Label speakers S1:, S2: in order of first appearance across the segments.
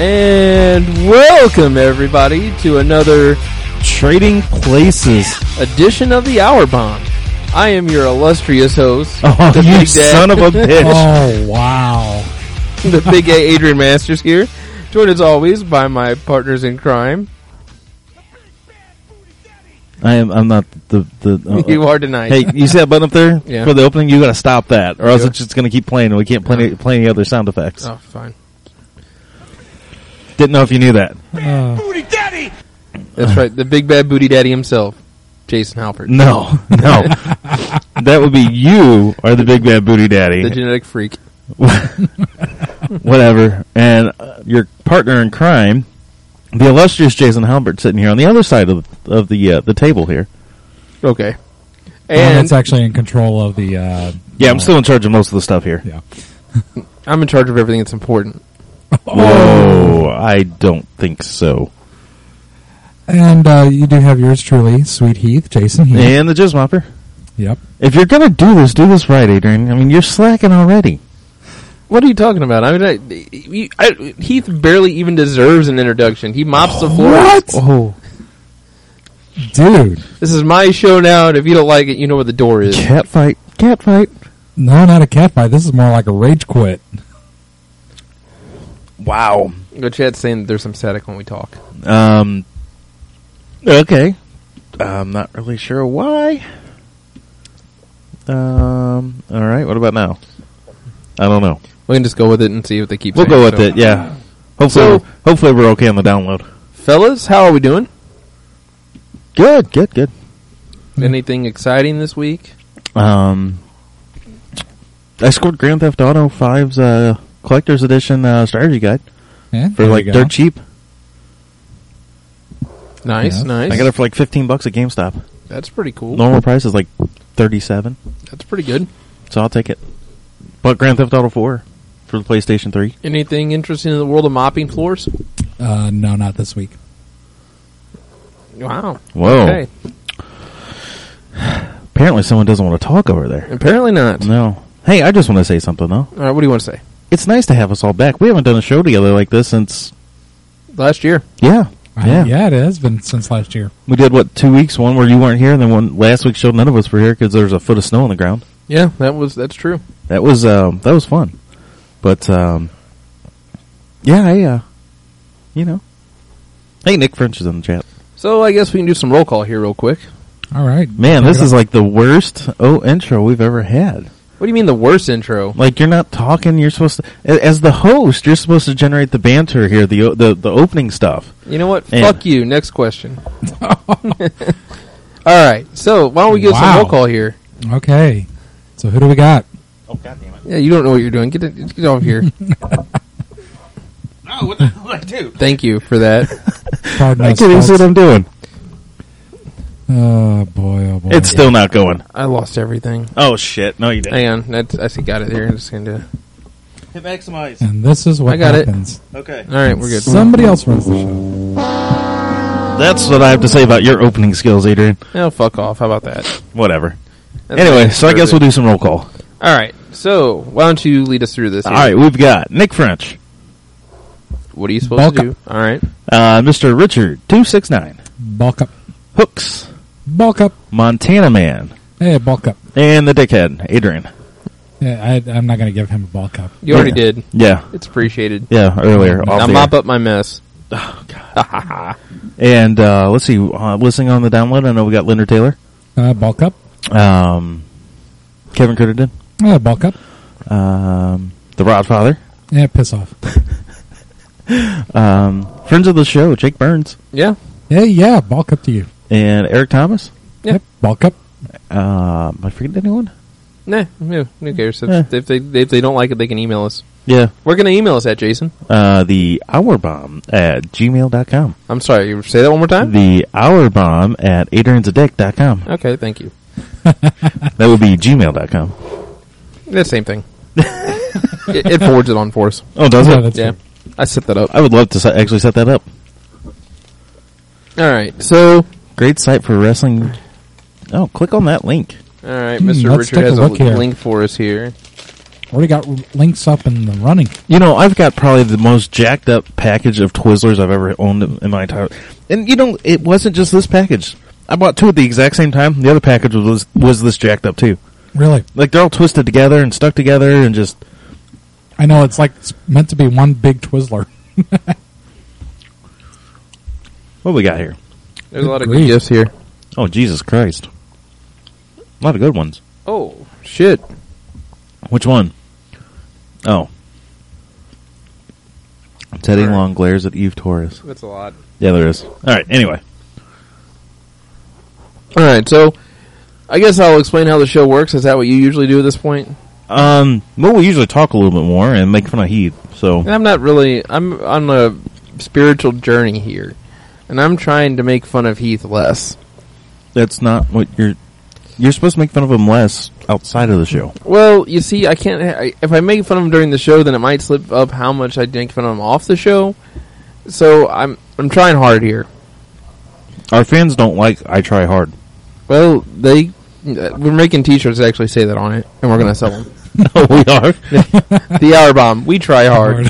S1: And welcome, everybody, to another
S2: Trading Places
S1: edition of the Hour Bomb. I am your illustrious host,
S2: the
S1: Big Dad.
S2: son of a bitch.
S3: Oh, wow.
S1: The Big A Adrian Masters here, joined as always by my partners in crime.
S2: I'm not the
S1: You are tonight.
S2: Hey, you see that button up there
S1: Yeah.
S2: for the opening? You got to stop that, or else
S1: Yeah.
S2: it's just going to keep playing, and we can't play any other sound effects.
S1: Oh, fine.
S2: Didn't know if you knew that.
S4: Booty Daddy!
S1: That's right, the big bad booty daddy himself, Jason Halpert.
S2: No, that would be you are the big bad booty daddy.
S1: The genetic freak.
S2: Whatever. And your partner in crime, the illustrious Jason Halbert, sitting here on the other side of the table here.
S1: Okay.
S3: And
S1: And
S3: it's actually in control of the...
S2: Yeah, I'm still in charge of most of the stuff here.
S3: Yeah.
S1: I'm in charge of everything that's important.
S2: Whoa, I don't think so.
S3: And you do have yours truly, Sweet Heath, Jason Heath.
S2: And the Jizz Mopper.
S3: Yep.
S2: If you're going to do this right, Adrian. I mean, you're slacking already.
S1: What are you talking about? I mean, Heath barely even deserves an introduction. He mops the floor.
S3: What?
S2: Oh.
S3: Dude.
S1: This is my show now, and if you don't like it, you know where the door is.
S2: Cat fight.
S3: No, not a cat fight. This is more like a rage quit.
S2: Wow.
S1: Go Chad's saying that there's some static when we talk.
S2: Okay. I'm not really sure why. All right. What about now? I don't know.
S1: We can just go with it and see what they keep
S2: We'll
S1: saying.
S2: go with it. Yeah. Hopefully we're okay on the download.
S1: Fellas, how are we doing?
S2: Good.
S1: Anything exciting this week?
S2: I scored Grand Theft Auto 5's Collector's Edition strategy guide
S3: Yeah,
S2: for like dirt cheap.
S1: Nice,
S3: Yeah.
S1: nice.
S2: I got it for like $15 at GameStop.
S1: That's pretty cool.
S2: Normal price is like $37,
S1: That's pretty good.
S2: so I'll take it. But Grand Theft Auto 4 for the PlayStation 3.
S1: Anything interesting in the world of mopping floors?
S3: No, not this week.
S1: Wow.
S2: Whoa.
S1: Okay.
S2: Apparently someone doesn't want to talk over there.
S1: Apparently not.
S2: No. Hey, I just want to say something, though.
S1: All right, what do you want to say?
S2: It's nice to have us all back. We haven't done a show together like this since...
S1: Last year.
S2: Yeah.
S3: Yeah, it has been since last year.
S2: We did, 2 weeks? One where you weren't here, and then one last week's show none of us were here because there was a foot of snow on the ground.
S1: Yeah, that's true.
S2: That was fun. But, yeah, Hey, Nick French is in the chat.
S1: So I guess we can do some roll call here real quick.
S3: All right.
S2: Man, this is like the worst intro we've ever had.
S1: What do you mean the worst intro?
S2: Like, you're not talking, you're supposed to... As the host, you're supposed to generate the banter here, the opening stuff.
S1: You know what?
S2: And-
S1: Fuck you. Next question. All right. So why don't we get some roll call here?
S3: Okay. So who do we got?
S2: Oh, God damn it.
S1: Yeah, you don't know what you're doing. Get off here.
S2: No, what the hell did I do?
S1: Thank you for that.
S3: Pardon
S2: I
S3: us,
S2: can't even see what
S3: folks.
S2: I'm doing.
S3: Oh, boy, oh, boy.
S2: It's still not going.
S1: I lost everything.
S2: Oh, shit. No, you didn't.
S1: Hang on. I see. Got it here. I'm just going to...
S2: Hit maximize.
S3: And this is what
S1: I got it.
S3: happens.
S2: Okay.
S1: All right, we're good.
S3: Somebody else runs the show.
S2: That's what I have to say about your opening skills, Adrian.
S1: Oh, fuck off. How about that?
S2: Whatever.
S1: That's
S2: Anyway,
S1: nice.
S2: so I guess we'll do some roll call.
S1: All right. So why don't you lead us through this?
S2: All right, we've got Nick French,
S1: What are you supposed
S3: Bulk
S1: to do? All right.
S2: Mr. Richard 269,
S3: Bulk up.
S2: Hooks,
S3: Bulk up.
S2: Montana Man,
S3: Hey, bulk up.
S2: and the dickhead, Adrian.
S3: Yeah, I'm not going to give him a bulk up.
S1: You already did.
S2: Yeah,
S1: It's appreciated.
S2: yeah, earlier. Off
S1: Now
S2: the
S1: mop
S2: air.
S1: up my mess.
S2: Oh, God. And let's see, listening on the download, I know we got Linda Taylor,
S3: Bulk up.
S2: Kevin Crittenden,
S3: Bulk up.
S2: the Rodfather,
S3: Yeah, piss off.
S2: friends of the show, Jake Burns,
S1: Yeah.
S3: Hey, yeah, bulk up to you.
S2: and Eric Thomas.
S1: Yeah.
S3: Yep, bulk up.
S2: Am I forgetting anyone?
S1: Nah. Who cares?
S2: Eh.
S1: If they don't like it, they can email us.
S2: Yeah.
S1: Where can they email us at, Jason?
S2: The hourbomb at gmail.com.
S1: I'm sorry. You say that one more time.
S2: The hourbomb at adriansaddict.com.
S1: Okay. Thank you.
S2: That would be gmail.com.
S1: The same thing. it forwards it on for us.
S2: Oh, does
S3: Yeah,
S2: it?
S3: that's
S1: Yeah.
S3: it.
S1: I set that up.
S2: I would love to actually set that up.
S1: All right. So,
S2: Great site for wrestling. Oh, click on that link.
S1: all right. Mr.
S3: let's
S1: Richard
S3: take
S1: has
S3: a
S1: a
S3: look here.
S1: link for us here.
S3: Already got links up and running.
S2: You know, I've got probably the most jacked up package of Twizzlers I've ever owned in my entire... And, you know, it wasn't just this package. I bought two at the exact same time. The other package was this jacked up, too.
S3: Really?
S2: Like, they're all twisted together and stuck together and just...
S3: I know, it's like it's meant to be one big Twizzler.
S2: What we got here?
S1: There's a lot of
S3: Grief.
S1: good gifts here.
S2: Oh, Jesus Christ. A lot of good ones.
S1: Oh, shit.
S2: Which one? Oh. Teddy Long glares at Eve Torres.
S1: That's a lot.
S2: Yeah, there is. All right, anyway.
S1: All right, so I guess I'll explain how the show works. Is that what you usually do at this point?
S2: Well, we usually talk a little bit more and make fun of Heath, so...
S1: And I'm on a spiritual journey here. And I'm trying to make fun of Heath less.
S2: That's not what you're supposed to make fun of him less outside of the show.
S1: Well, you see, I can't... if I make fun of him during the show, then it might slip up how much I make fun of him off the show. So I'm trying hard here.
S2: Our fans don't like I try hard.
S1: Well, we're making T-shirts that actually say that on it, and we're going to sell them.
S2: No, we are.
S1: The Hour Bomb. We try hard.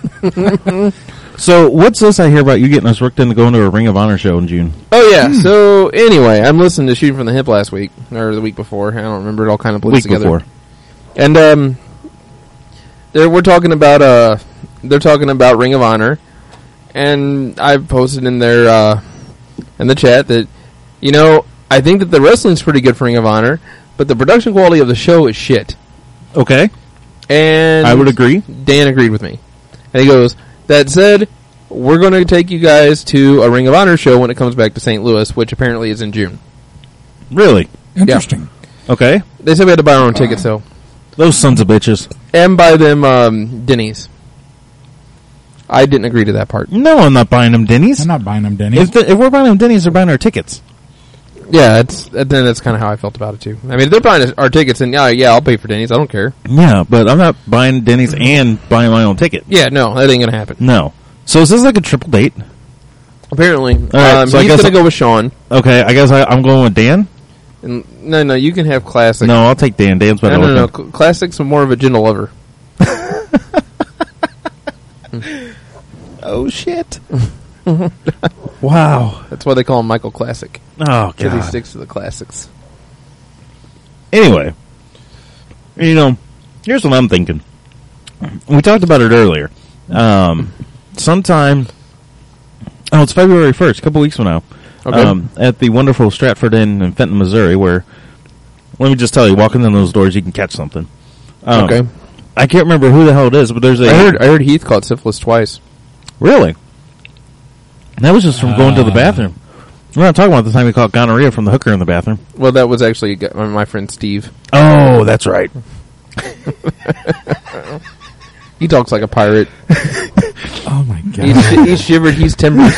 S2: So, what's this I hear about you getting us worked into going to a Ring of Honor show in June?
S1: Oh, yeah. So, anyway, I'm listening to Shooting from the Hip last week, or the week before. I don't remember. It all kind of blends together.
S2: Before.
S1: And, we're talking about, they're talking about Ring of Honor, and I posted in their, in the chat that, you know, I think that the wrestling's pretty good for Ring of Honor, but the production quality of the show is shit.
S2: Okay.
S1: And
S2: I would agree.
S1: Dan agreed with me. And he goes, that said, we're going to take you guys to a Ring of Honor show when it comes back to St. Louis, which apparently is in June.
S2: Really?
S3: Interesting.
S2: Okay.
S1: They said we had to buy our own tickets, though.
S2: Those sons of bitches.
S1: And buy them Denny's. I didn't agree to that part.
S2: No, I'm not buying them Denny's.
S3: I'm not buying them Denny's.
S2: If we're buying them Denny's, they're buying our tickets.
S1: Yeah, then that's kind of how I felt about it, too. I mean, if they're buying our tickets, then yeah, I'll pay for Denny's. I don't care.
S2: Yeah, but I'm not buying Denny's and buying my own ticket.
S1: Yeah, no, that ain't going to happen.
S2: No. So is this like a triple date?
S1: Apparently.
S2: right, so I
S1: he's
S2: guess
S1: going to go with Sean.
S2: Okay, I guess I'm going with Dan.
S1: And no, you can have Classic.
S2: No, I'll take Dan. Dan's better
S1: No.
S2: looking.
S1: Classic's more of a gentle lover.
S2: Oh, shit. Wow.
S1: That's why they call him Michael Classic.
S2: Oh,
S1: Because he
S2: God.
S1: sticks to the classics.
S2: Anyway, you know, here's what I'm thinking. We talked about it earlier. Sometime, it's February 1st, a couple weeks from now,
S1: Okay.
S2: at the wonderful Stratford Inn in Fenton, Missouri, where, let me just tell you, walking in those doors, you can catch something.
S1: Okay.
S2: I can't remember who the hell it is, but there's a...
S1: I heard Heath caught syphilis twice.
S2: Really? That was just from going to the bathroom. We're not talking about the time he caught gonorrhea from the hooker in the bathroom.
S1: Well, that was actually my friend Steve.
S2: Oh, that's right.
S1: He talks like a pirate.
S3: Oh, my God.
S1: He's shivered. He's timbered.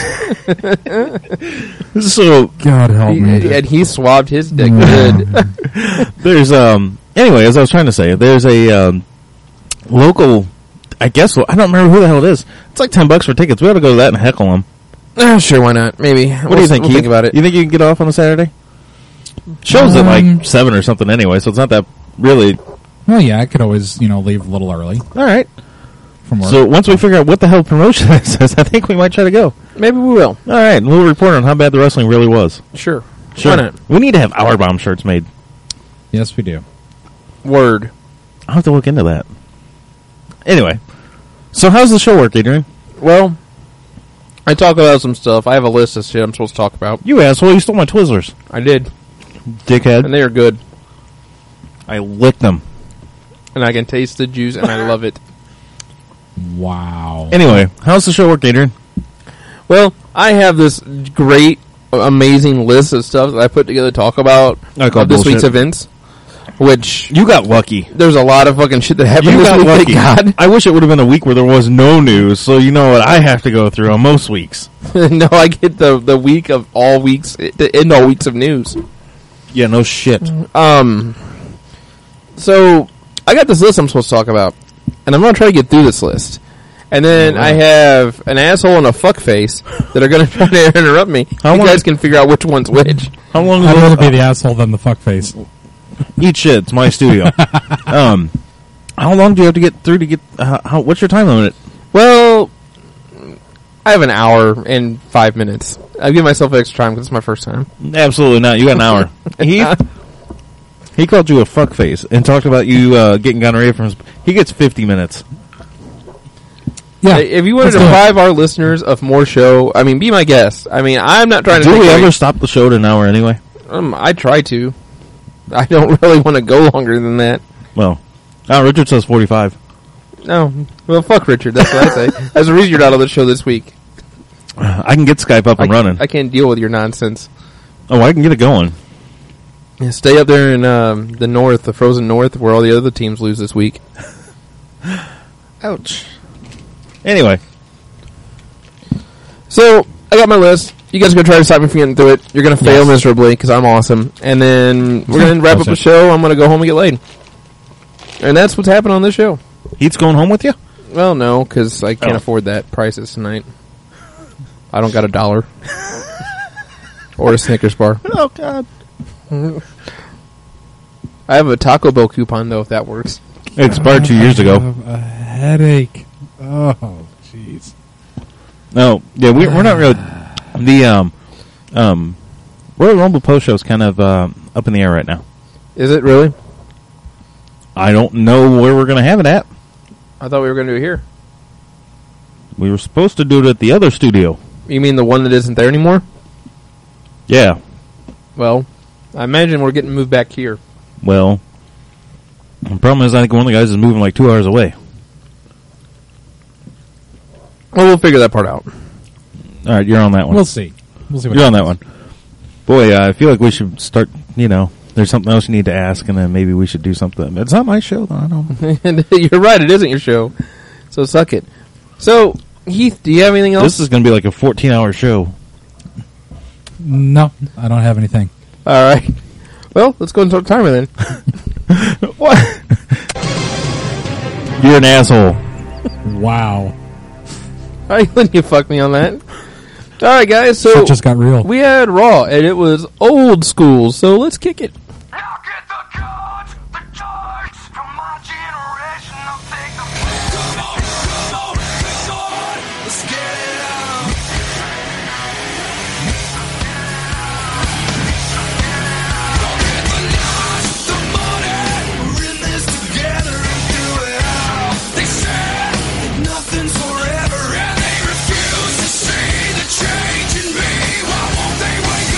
S2: So,
S3: God help me.
S1: And he swabbed his dick good.
S2: there's, anyway, as I was trying to say, there's a, local, I guess, I don't remember who the hell it is. It's like $10 for tickets. We ought to go to that and heckle them.
S1: Sure, why not? Maybe.
S2: What do you think,
S1: we'll
S2: Keith?
S1: think about it.
S2: You think you can get off on a Saturday? Show's at like 7 or something anyway, so it's not that really...
S3: Well, yeah, I could always, leave a little early
S2: All right.
S3: from work.
S2: So once we figure out what the hell promotion this is, I think we might try to go.
S1: Maybe we will.
S2: All right, and we'll report on how bad the wrestling really was.
S1: Sure.
S2: Sure.
S1: Why not?
S2: We need to have Hour Bomb shirts made.
S3: Yes, we do.
S1: Word.
S2: I'll have to look into that. Anyway, so how's the show work, Adrian?
S1: Well, I talk about some stuff. I have a list of shit I'm supposed to talk about.
S2: You asshole, you stole my Twizzlers.
S1: I did.
S2: Dickhead.
S1: And they are good.
S2: I licked them.
S1: And I can taste the juice, and I love it.
S3: Wow.
S2: Anyway, how's the show work, Adrian?
S1: Well, I have this great, amazing list of stuff that I put together to talk about
S2: I call
S1: this
S2: bullshit.
S1: week's events. Which,
S2: You got lucky.
S1: there's a lot of fucking shit that happened
S2: You
S1: this
S2: got
S1: week,
S2: lucky.
S1: thank God.
S2: I wish it would have been a week where there was no news, so you know what I have to go through on most weeks.
S1: No, I get the week of all weeks, the end all weeks of news.
S2: Yeah, no shit.
S1: So, I got this list I'm supposed to talk about, and I'm going to try to get through this list. And then I have an asshole and a fuckface that are going to try to interrupt me.
S2: How
S1: You
S2: long-
S1: guys can figure out which one's which.
S2: How long
S3: I'd
S2: ago?
S3: rather be the asshole than the fuckface.
S2: Eat shit. It's my studio. How How long do you have to get through to get? What's your time limit?
S1: Well, I have an hour and 5 minutes. I give myself extra time because it's my first time.
S2: Absolutely not. You got an hour. He called you a fuckface and talked about you getting gonorrhea from his... He gets 50 minutes.
S3: Yeah.
S1: If you want to deprive our listeners of more show, I mean, be my guest. I mean, I'm not trying to...
S2: Do we ever stop the show at an hour anyway?
S1: I try to. I don't really want to go longer than that.
S2: Well, Richard says 45.
S1: No. Well, fuck Richard. That's what I say. That's the reason you're not on the show this week.
S2: I can get Skype up and running.
S1: I can't deal with your nonsense.
S2: Oh, I can get it going.
S1: Yeah, stay up there in the north, the frozen north, where all the other teams lose this week.
S2: Ouch. Anyway.
S1: So, I got my list. You guys are going to try to stop me from getting through it. You're going to fail miserably, because I'm awesome. And then we're going to wrap up the show. I'm going to go home and get laid. And that's what's happening on this show.
S2: Heat's going home with you?
S1: Well, no, because I can't afford that prices tonight. I don't got $1. Or a Snickers bar.
S2: Oh, God.
S1: I have a Taco Bell coupon, though, if that works.
S2: It expired 2 years ago.
S3: I have a headache. Oh, jeez.
S2: No, yeah, we're not really... The Royal Rumble post show is kind of up in the air right now.
S1: Is it really?
S2: I don't know where we're going to have it at.
S1: I thought we were going to do it here.
S2: We were supposed to do it at the other studio.
S1: You mean the one that isn't there anymore?
S2: Yeah.
S1: Well, I imagine we're getting moved back here.
S2: Well, the problem is I think one of the guys is moving like 2 hours away.
S1: Well, we'll figure that part out.
S2: All right, you're on that one.
S3: We'll see. We'll see what
S2: you're on
S3: happens.
S2: that one. Boy, I feel like we should start, there's something else you need to ask, and then maybe we should do something. It's not my show, though. I don't.
S1: You're right, it isn't your show. So suck it. So, Heath, do you have anything else?
S2: This is going to be like a 14-hour show.
S3: No, I don't have anything.
S1: All right. Well, let's go and talk timer then.
S2: What? You're an asshole.
S3: Wow.
S1: All right, then you fuck me on that. All right, guys. So
S3: Shit just got real.
S1: we had Raw, and it was old school. So let's kick it.
S4: Look at the cards, the cards from my generation. I'll take them. Come on, let's get it on. Don't get the lies, the money. We're in this together and do it all. They said nothing's forever, and they refuse to see the change in me. Why won't they wake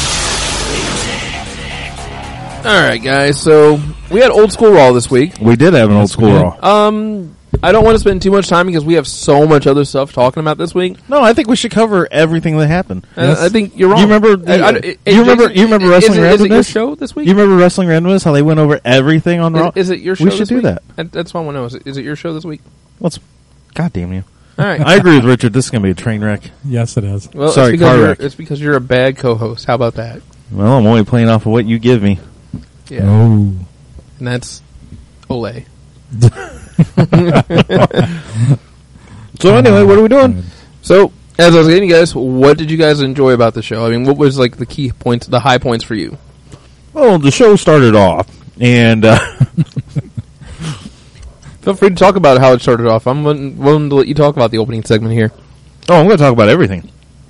S4: up?
S1: All right, guys. So we had old school Raw this week.
S2: We did have an old school
S3: we did.
S2: Raw.
S1: I don't want to spend too much time because we have so much other stuff talking about this week.
S2: No, I think we should cover everything that happened.
S3: Yes.
S1: I think you're wrong.
S2: You remember? You remember Wrestling
S1: Is it your
S2: Randomness?
S1: show this week?
S2: You remember Wrestling Randomness? How they went over everything on Raw?
S1: Is it your show?
S2: We should
S1: this
S2: do
S1: week?
S2: that.
S1: That's what I want to know. Is it your show this week?
S2: God damn you!
S1: All right.
S2: I agree with Richard. This is going to be a train wreck.
S3: Yes, it is.
S1: Well,
S2: Sorry,
S1: it's because
S2: car
S1: you're-
S2: wreck.
S1: It's because you're a bad co-host. How about that?
S2: Well, I'm only playing off of what you give me.
S1: Yeah.
S3: Oh.
S1: And that's Olay.
S2: So anyway, what are we doing?
S1: So, as I was getting you guys, what did you guys enjoy about the show? I mean, what was like the key points, the high points for you?
S2: Well, the show started off, and
S1: Feel free to talk about how it started off. I'm willing to let you talk about the opening segment here.
S2: I'm going to talk about everything.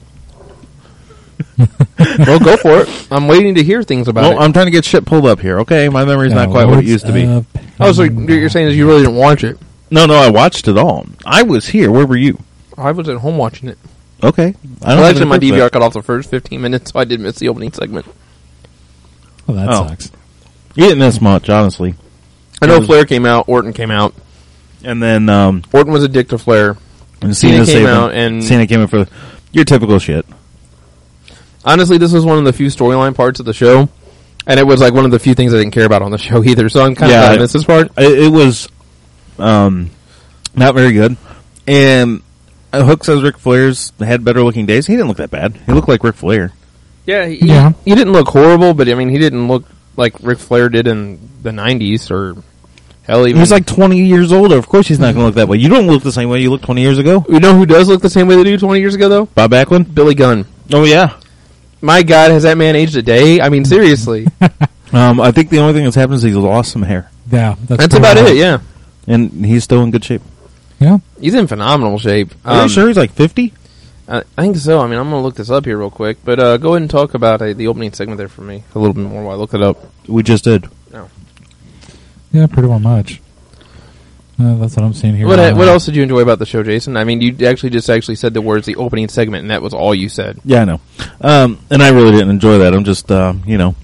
S1: Well, go for it. I'm waiting to hear things about
S2: Well,
S1: it.
S2: I'm trying to get shit pulled up here. Okay, my memory's not quite what it used to be.
S1: Oh, so you're saying is you really didn't watch it?
S2: No, I watched it all. I was here. Where were you?
S1: I was at home watching it.
S2: Okay.
S1: Well, actually, my DVR cut off the first 15 minutes, so I did miss the opening segment.
S3: Well, that
S2: Oh.
S3: sucks.
S2: You didn't miss much, honestly.
S1: I know Flair came out, Orton came out.
S2: And then
S1: Orton was a dick to Flair.
S2: and
S1: Cena came
S2: saved
S1: out,
S2: him.
S1: and
S2: Cena came in for your typical shit.
S1: honestly, this was one of the few storyline parts of the show, and it was like one of the few things I didn't care about on the show either. So I'm kind of glad I missed this part.
S2: It was not very good. And Hook says Ric Flair's had better looking days. He didn't look that bad. He looked like Ric Flair.
S1: Yeah, he didn't look horrible, but I mean, he didn't look like Ric Flair did in the 90s or hell even.
S2: He's like 20 years older. Of course he's not going to look that way. You don't look the same way you looked 20 years ago.
S1: You know who does look the same way they do 20 years ago though?
S2: Bob Backlund?
S1: Billy Gunn.
S2: Oh, yeah.
S1: My God, has that man aged a day? I mean, seriously.
S2: I think the only thing that's happened is he's lost some hair.
S3: Yeah,
S1: That's about it, yeah.
S2: and he's still in good shape.
S3: Yeah.
S1: He's in phenomenal shape.
S2: Are you sure he's like 50?
S1: I think so. I mean, I'm going to look this up here real quick, but go ahead and talk about the opening segment there for me a little bit more while I look it up.
S2: We just did.
S3: Yeah, pretty well much. That's what I'm seeing here.
S1: What else did you enjoy about the show, Jason? I mean, you actually just said the words "the opening segment," and that was all you said.
S2: Yeah, I know. And I really didn't enjoy that. I'm just, you know,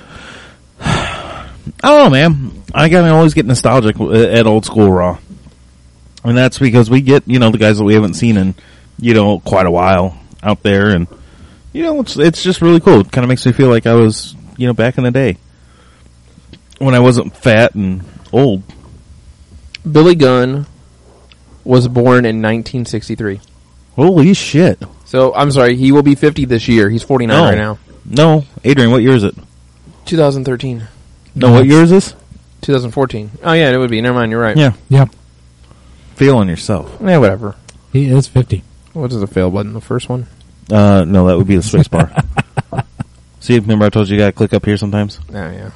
S2: I don't know, man. I always get nostalgic at old school Raw, and that's because we get, you know, the guys that we haven't seen in, you know, quite a while out there, and you know, it's just really cool. It kind of makes me feel like I was, you know, back in the day when I wasn't fat and old.
S1: Billy Gunn was born in 1963.
S2: Holy shit!
S1: So, I'm sorry, he will be 50 this year. He's 49 right now.
S2: No, Adrian, what year is it?
S1: 2013.
S2: No, what year is this?
S1: 2014. Oh, yeah, it would be. Never mind, you're right.
S2: Yeah,
S3: Yeah.
S2: feel on yourself.
S1: Yeah, whatever.
S3: He is 50.
S1: What is the fail button, the first one?
S2: No, that would be the space bar. See, remember I told you got to click up here sometimes?
S1: Oh, yeah.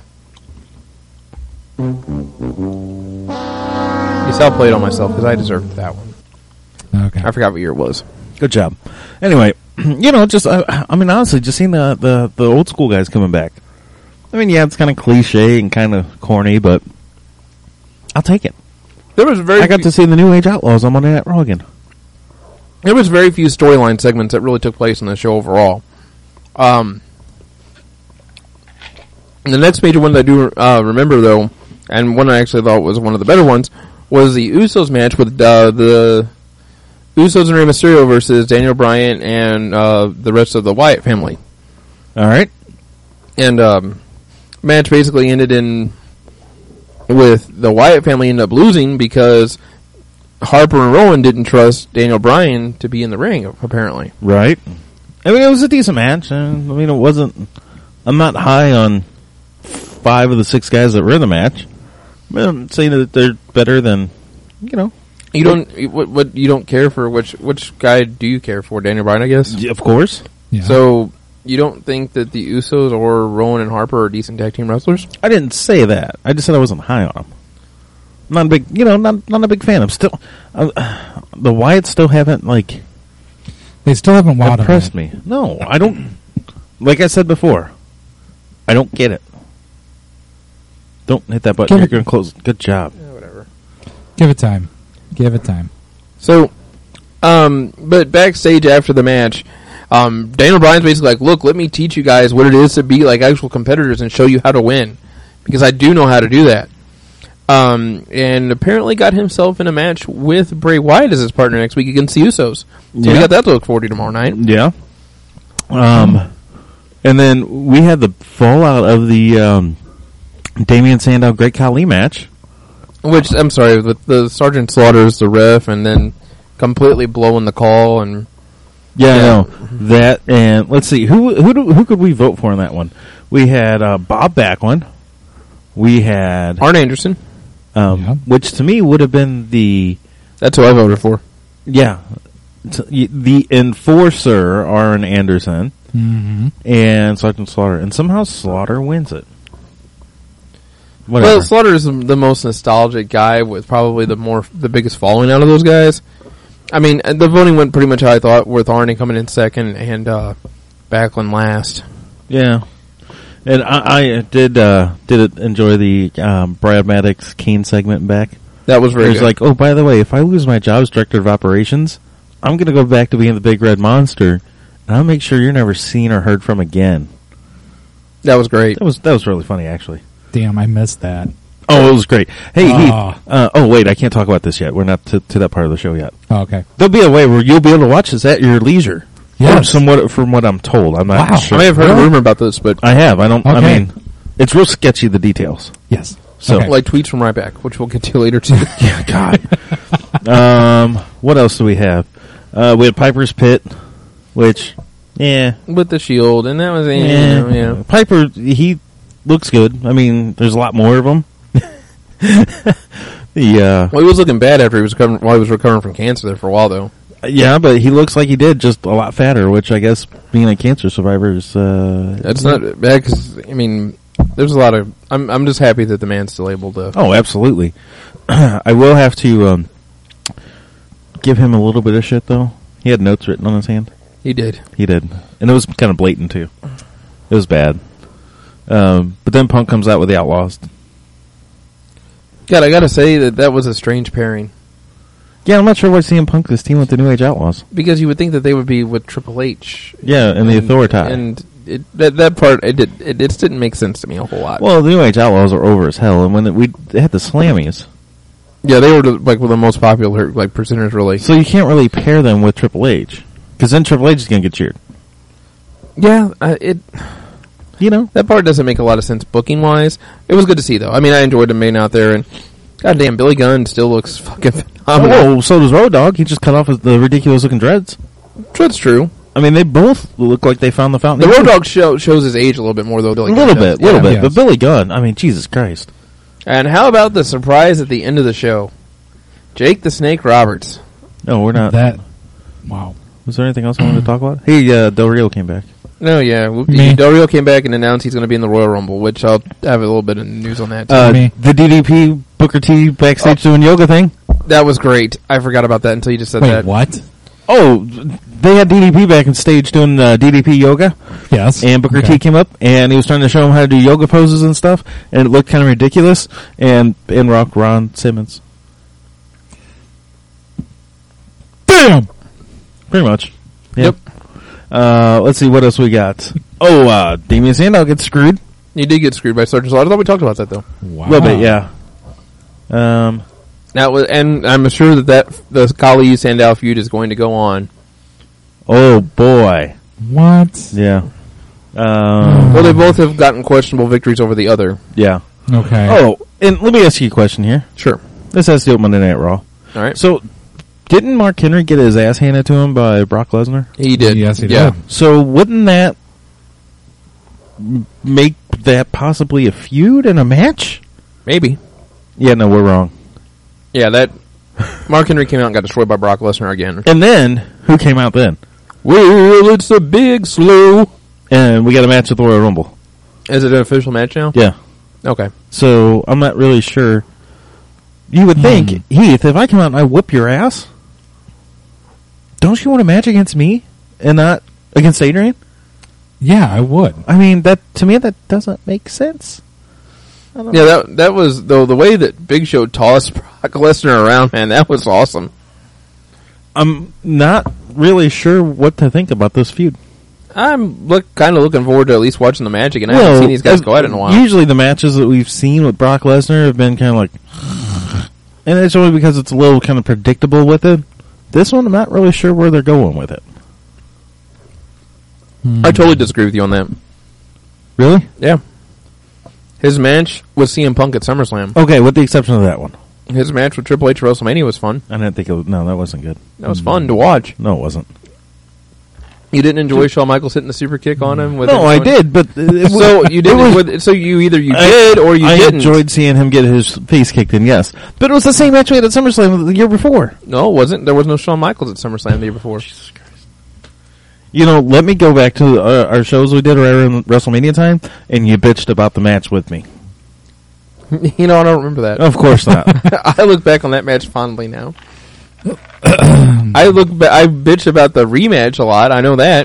S1: Yes, I'll play it on myself because I deserved that one.
S3: Okay.
S1: I forgot what year it was.
S2: Good job. Anyway, you know, just I mean, honestly, just seeing the old school guys coming back. I mean, yeah, it's kind of cliche and kind of corny, but I'll take it.
S1: There was
S2: I got to see the New Age Outlaws on Monday Night Raw again.
S1: There was very few storyline segments that really took place in the show overall. The next major one that I do remember, though, and one I actually thought was one of the better ones, was the Usos match with the Usos and Rey Mysterio versus Daniel Bryan and the rest of the Wyatt family.
S2: All right.
S1: And match basically ended with the Wyatt family ended up losing because Harper and Rowan didn't trust Daniel Bryan to be in the ring, apparently.
S2: Right. I mean, it was a decent match. I mean, it wasn't... I'm not high on 5 of the 6 guys that were in the match. I'm saying that they're better than, you know...
S1: You don't care for which guy do you care for? Daniel Bryan, I guess?
S2: Of course.
S3: Yeah.
S1: So, you don't think that the Usos or Rowan and Harper are decent tag team wrestlers?
S2: I didn't say that. I just said I wasn't high on them. Not a big, you know, not a big fan. I'm still... the Wyatts still haven't, like...
S3: They still haven't wowed
S2: impressed me. No, I don't... Like I said before, I don't get it. Don't hit that button. You're going to close. Good job.
S1: Yeah, whatever.
S3: Give it time. Give it time.
S1: So, but backstage after the match, Daniel Bryan's basically like, look, let me teach you guys what it is to be like actual competitors and show you how to win. Because I do know how to do that. And apparently got himself in a match with Bray Wyatt as his partner next week against the Usos. So we got that to look forward to tomorrow night.
S2: Yeah. And then we had the fallout of the Damian Sandow Great Khali match.
S1: Which, I'm sorry, with the Sergeant Slaughter's the ref and then completely blowing the call and...
S2: Yeah, I know. That, and let's see, who could we vote for in that one? We had Bob Backlund. We had...
S1: Arn Anderson.
S2: Which to me would have been the...
S1: That's who I voted for.
S2: Yeah. The enforcer, Arn Anderson, and Sergeant Slaughter. And somehow Slaughter wins it. Whatever.
S1: Well, Slaughter is the most nostalgic guy with probably the biggest following out of those guys. I mean, the voting went pretty much how I thought, with Arn coming in second and Backlund last.
S2: Yeah. And I did enjoy the Brad Maddox Kane segment back.
S1: That was very good.
S2: It was like, oh, by the way, if I lose my job as director of operations, I'm going to go back to being the big red monster, and I'll make sure you're never seen or heard from again.
S1: That was great.
S2: That was really funny, actually.
S3: Damn, I missed that.
S2: Oh, it was great. Hey, Heath. Oh, wait, I can't talk about this yet. We're not to that part of the show yet.
S3: Oh, okay.
S2: There'll be a way where you'll be able to watch this at your leisure.
S3: Yes.
S2: From what I'm told. I'm not sure.
S1: I may have heard a rumor about this, but...
S2: I have. I
S3: Okay.
S2: mean, it's real sketchy, the details.
S3: Yes.
S2: So,
S3: Okay.
S1: Like tweets from Ryback, which we'll get to later, too.
S2: yeah, God. What else do we have? We had Piper's Pit, which, yeah.
S1: With the Shield, and that was...
S2: Yeah. Piper, he looks good. I mean, there's a lot more of them.
S1: Well, he was looking bad after he was recovering from cancer there for a while, though.
S2: Yeah, but he looks like he did, just a lot fatter, which I guess being a cancer survivor is...
S1: That's not bad, because, I mean, there's a lot of... I'm just happy that the man's still able to...
S2: Oh, absolutely. I will have to give him a little bit of shit, though. He had notes written on his hand.
S1: He did.
S2: He did. And it was kind of blatant, too. It was bad. But then Punk comes out with the Outlaws.
S1: God, I gotta say that was a strange pairing.
S2: Yeah, I'm not sure why CM Punk is teaming with the New Age Outlaws.
S1: Because you would think that they would be with Triple H.
S2: Yeah, and the Authority.
S1: And that part, it just didn't make sense to me a whole lot.
S2: Well, the New Age Outlaws are over as hell, and when they had the Slammies.
S1: Yeah, they were like the most popular like presenters, really.
S2: So you can't really pair them with Triple H. Because then Triple H is going to get cheered.
S1: Yeah,
S2: You know?
S1: that part doesn't make a lot of sense booking-wise. It was good to see, though. I mean, I enjoyed him being out there, and goddamn, Billy Gunn still looks fucking phenomenal.
S2: Oh, so does Road Dogg. He just cut off the ridiculous-looking dreads.
S1: That's true.
S2: I mean, they both look like they found the fountain.
S1: The Road Dogg shows his age a little bit more, though. Billy
S2: A
S1: Gunn
S2: little
S1: does.
S2: bit.
S3: Yes.
S2: But Billy Gunn, I mean, Jesus Christ.
S1: And how about the surprise at the end of the show? Jake the Snake Roberts.
S2: No, we're not.
S3: Wow.
S2: Was there anything else I wanted to talk about? Hey, Del Rio came back.
S1: No, yeah.
S3: Me.
S1: Del Rio came back and announced he's going to be in the Royal Rumble, which I'll have a little bit of news on that, too.
S3: Me.
S2: The DDP Booker T backstage doing yoga thing.
S1: That was great. I forgot about that until you just said
S3: Wait,
S1: that.
S3: what?
S2: Oh, they had DDP back on stage doing DDP yoga,
S3: Yes.
S2: and Booker
S3: Okay.
S2: T came up, and he was trying to show him how to do yoga poses and stuff, and it looked kind of ridiculous, and in rocked Ron Simmons.
S3: Damn!
S2: Pretty much. Yeah.
S1: Yep.
S2: Let's see, what else we got? Oh, Damian Sandow gets screwed.
S1: You did get screwed by Sergeant Slaughter. I thought we talked about that, though.
S3: Wow.
S2: A little bit, yeah.
S1: Now, and I'm sure that the Kali Sandow feud is going to go on.
S2: Oh, boy.
S3: What?
S2: Yeah.
S1: Well, they both have gotten questionable victories over the other.
S2: Yeah.
S3: Okay.
S2: Oh, and let me ask you a question here.
S1: Sure.
S2: This has to do with Monday Night Raw.
S1: All right.
S2: So, didn't Mark Henry get his ass handed to him by Brock Lesnar?
S1: He did.
S3: Yes, he
S1: Yeah.
S3: did.
S2: So, wouldn't that make that possibly a feud and a match?
S1: Maybe.
S2: Yeah, no, we're wrong.
S1: Yeah, that Mark Henry came out and got destroyed by Brock Lesnar again.
S2: And then, who came out then?
S1: Well, it's a big slew.
S2: And we got a match at the Royal Rumble.
S1: Is it an official match now?
S2: Yeah.
S1: Okay.
S2: So, I'm not really sure. You would think, Heath, if I come out and I whoop your ass, don't you want a match against me and not against Adrian?
S3: Yeah, I would.
S2: I mean, that to me, that doesn't make sense.
S1: Yeah, that was, though, the way that Big Show tossed Brock Lesnar around, man, that was awesome.
S2: I'm not really sure what to think about this feud.
S1: I'm kind of looking forward to at least watching the match again. I haven't seen these guys go at it in a while.
S2: Usually the matches that we've seen with Brock Lesnar have been kind of like... And it's only because it's a little kind of predictable with it. This one, I'm not really sure where they're going with it.
S1: I totally disagree with you on that.
S2: Really?
S1: Yeah. His match with CM Punk at SummerSlam.
S2: Okay, with the exception of that one.
S1: His match with Triple H at WrestleMania was fun.
S2: I didn't think it was... No, that wasn't good.
S1: That was fun to watch.
S2: No, it wasn't.
S1: You didn't enjoy Shawn Michaels hitting the super kick on him? With
S2: No, I
S1: everyone?
S2: did, but...
S1: So you didn't. So you either did or you
S2: I
S1: didn't.
S2: enjoyed seeing him get his face kicked in, yes. But it was the same match we had at SummerSlam the year before.
S1: No, it wasn't. There was no Shawn Michaels at SummerSlam the year before.
S2: You know, let me go back to our shows we did around WrestleMania time, and you bitched about the match with me.
S1: You know, I don't remember that.
S2: Of course not.
S1: I look back on that match fondly now. I bitch about the rematch a lot. I know that.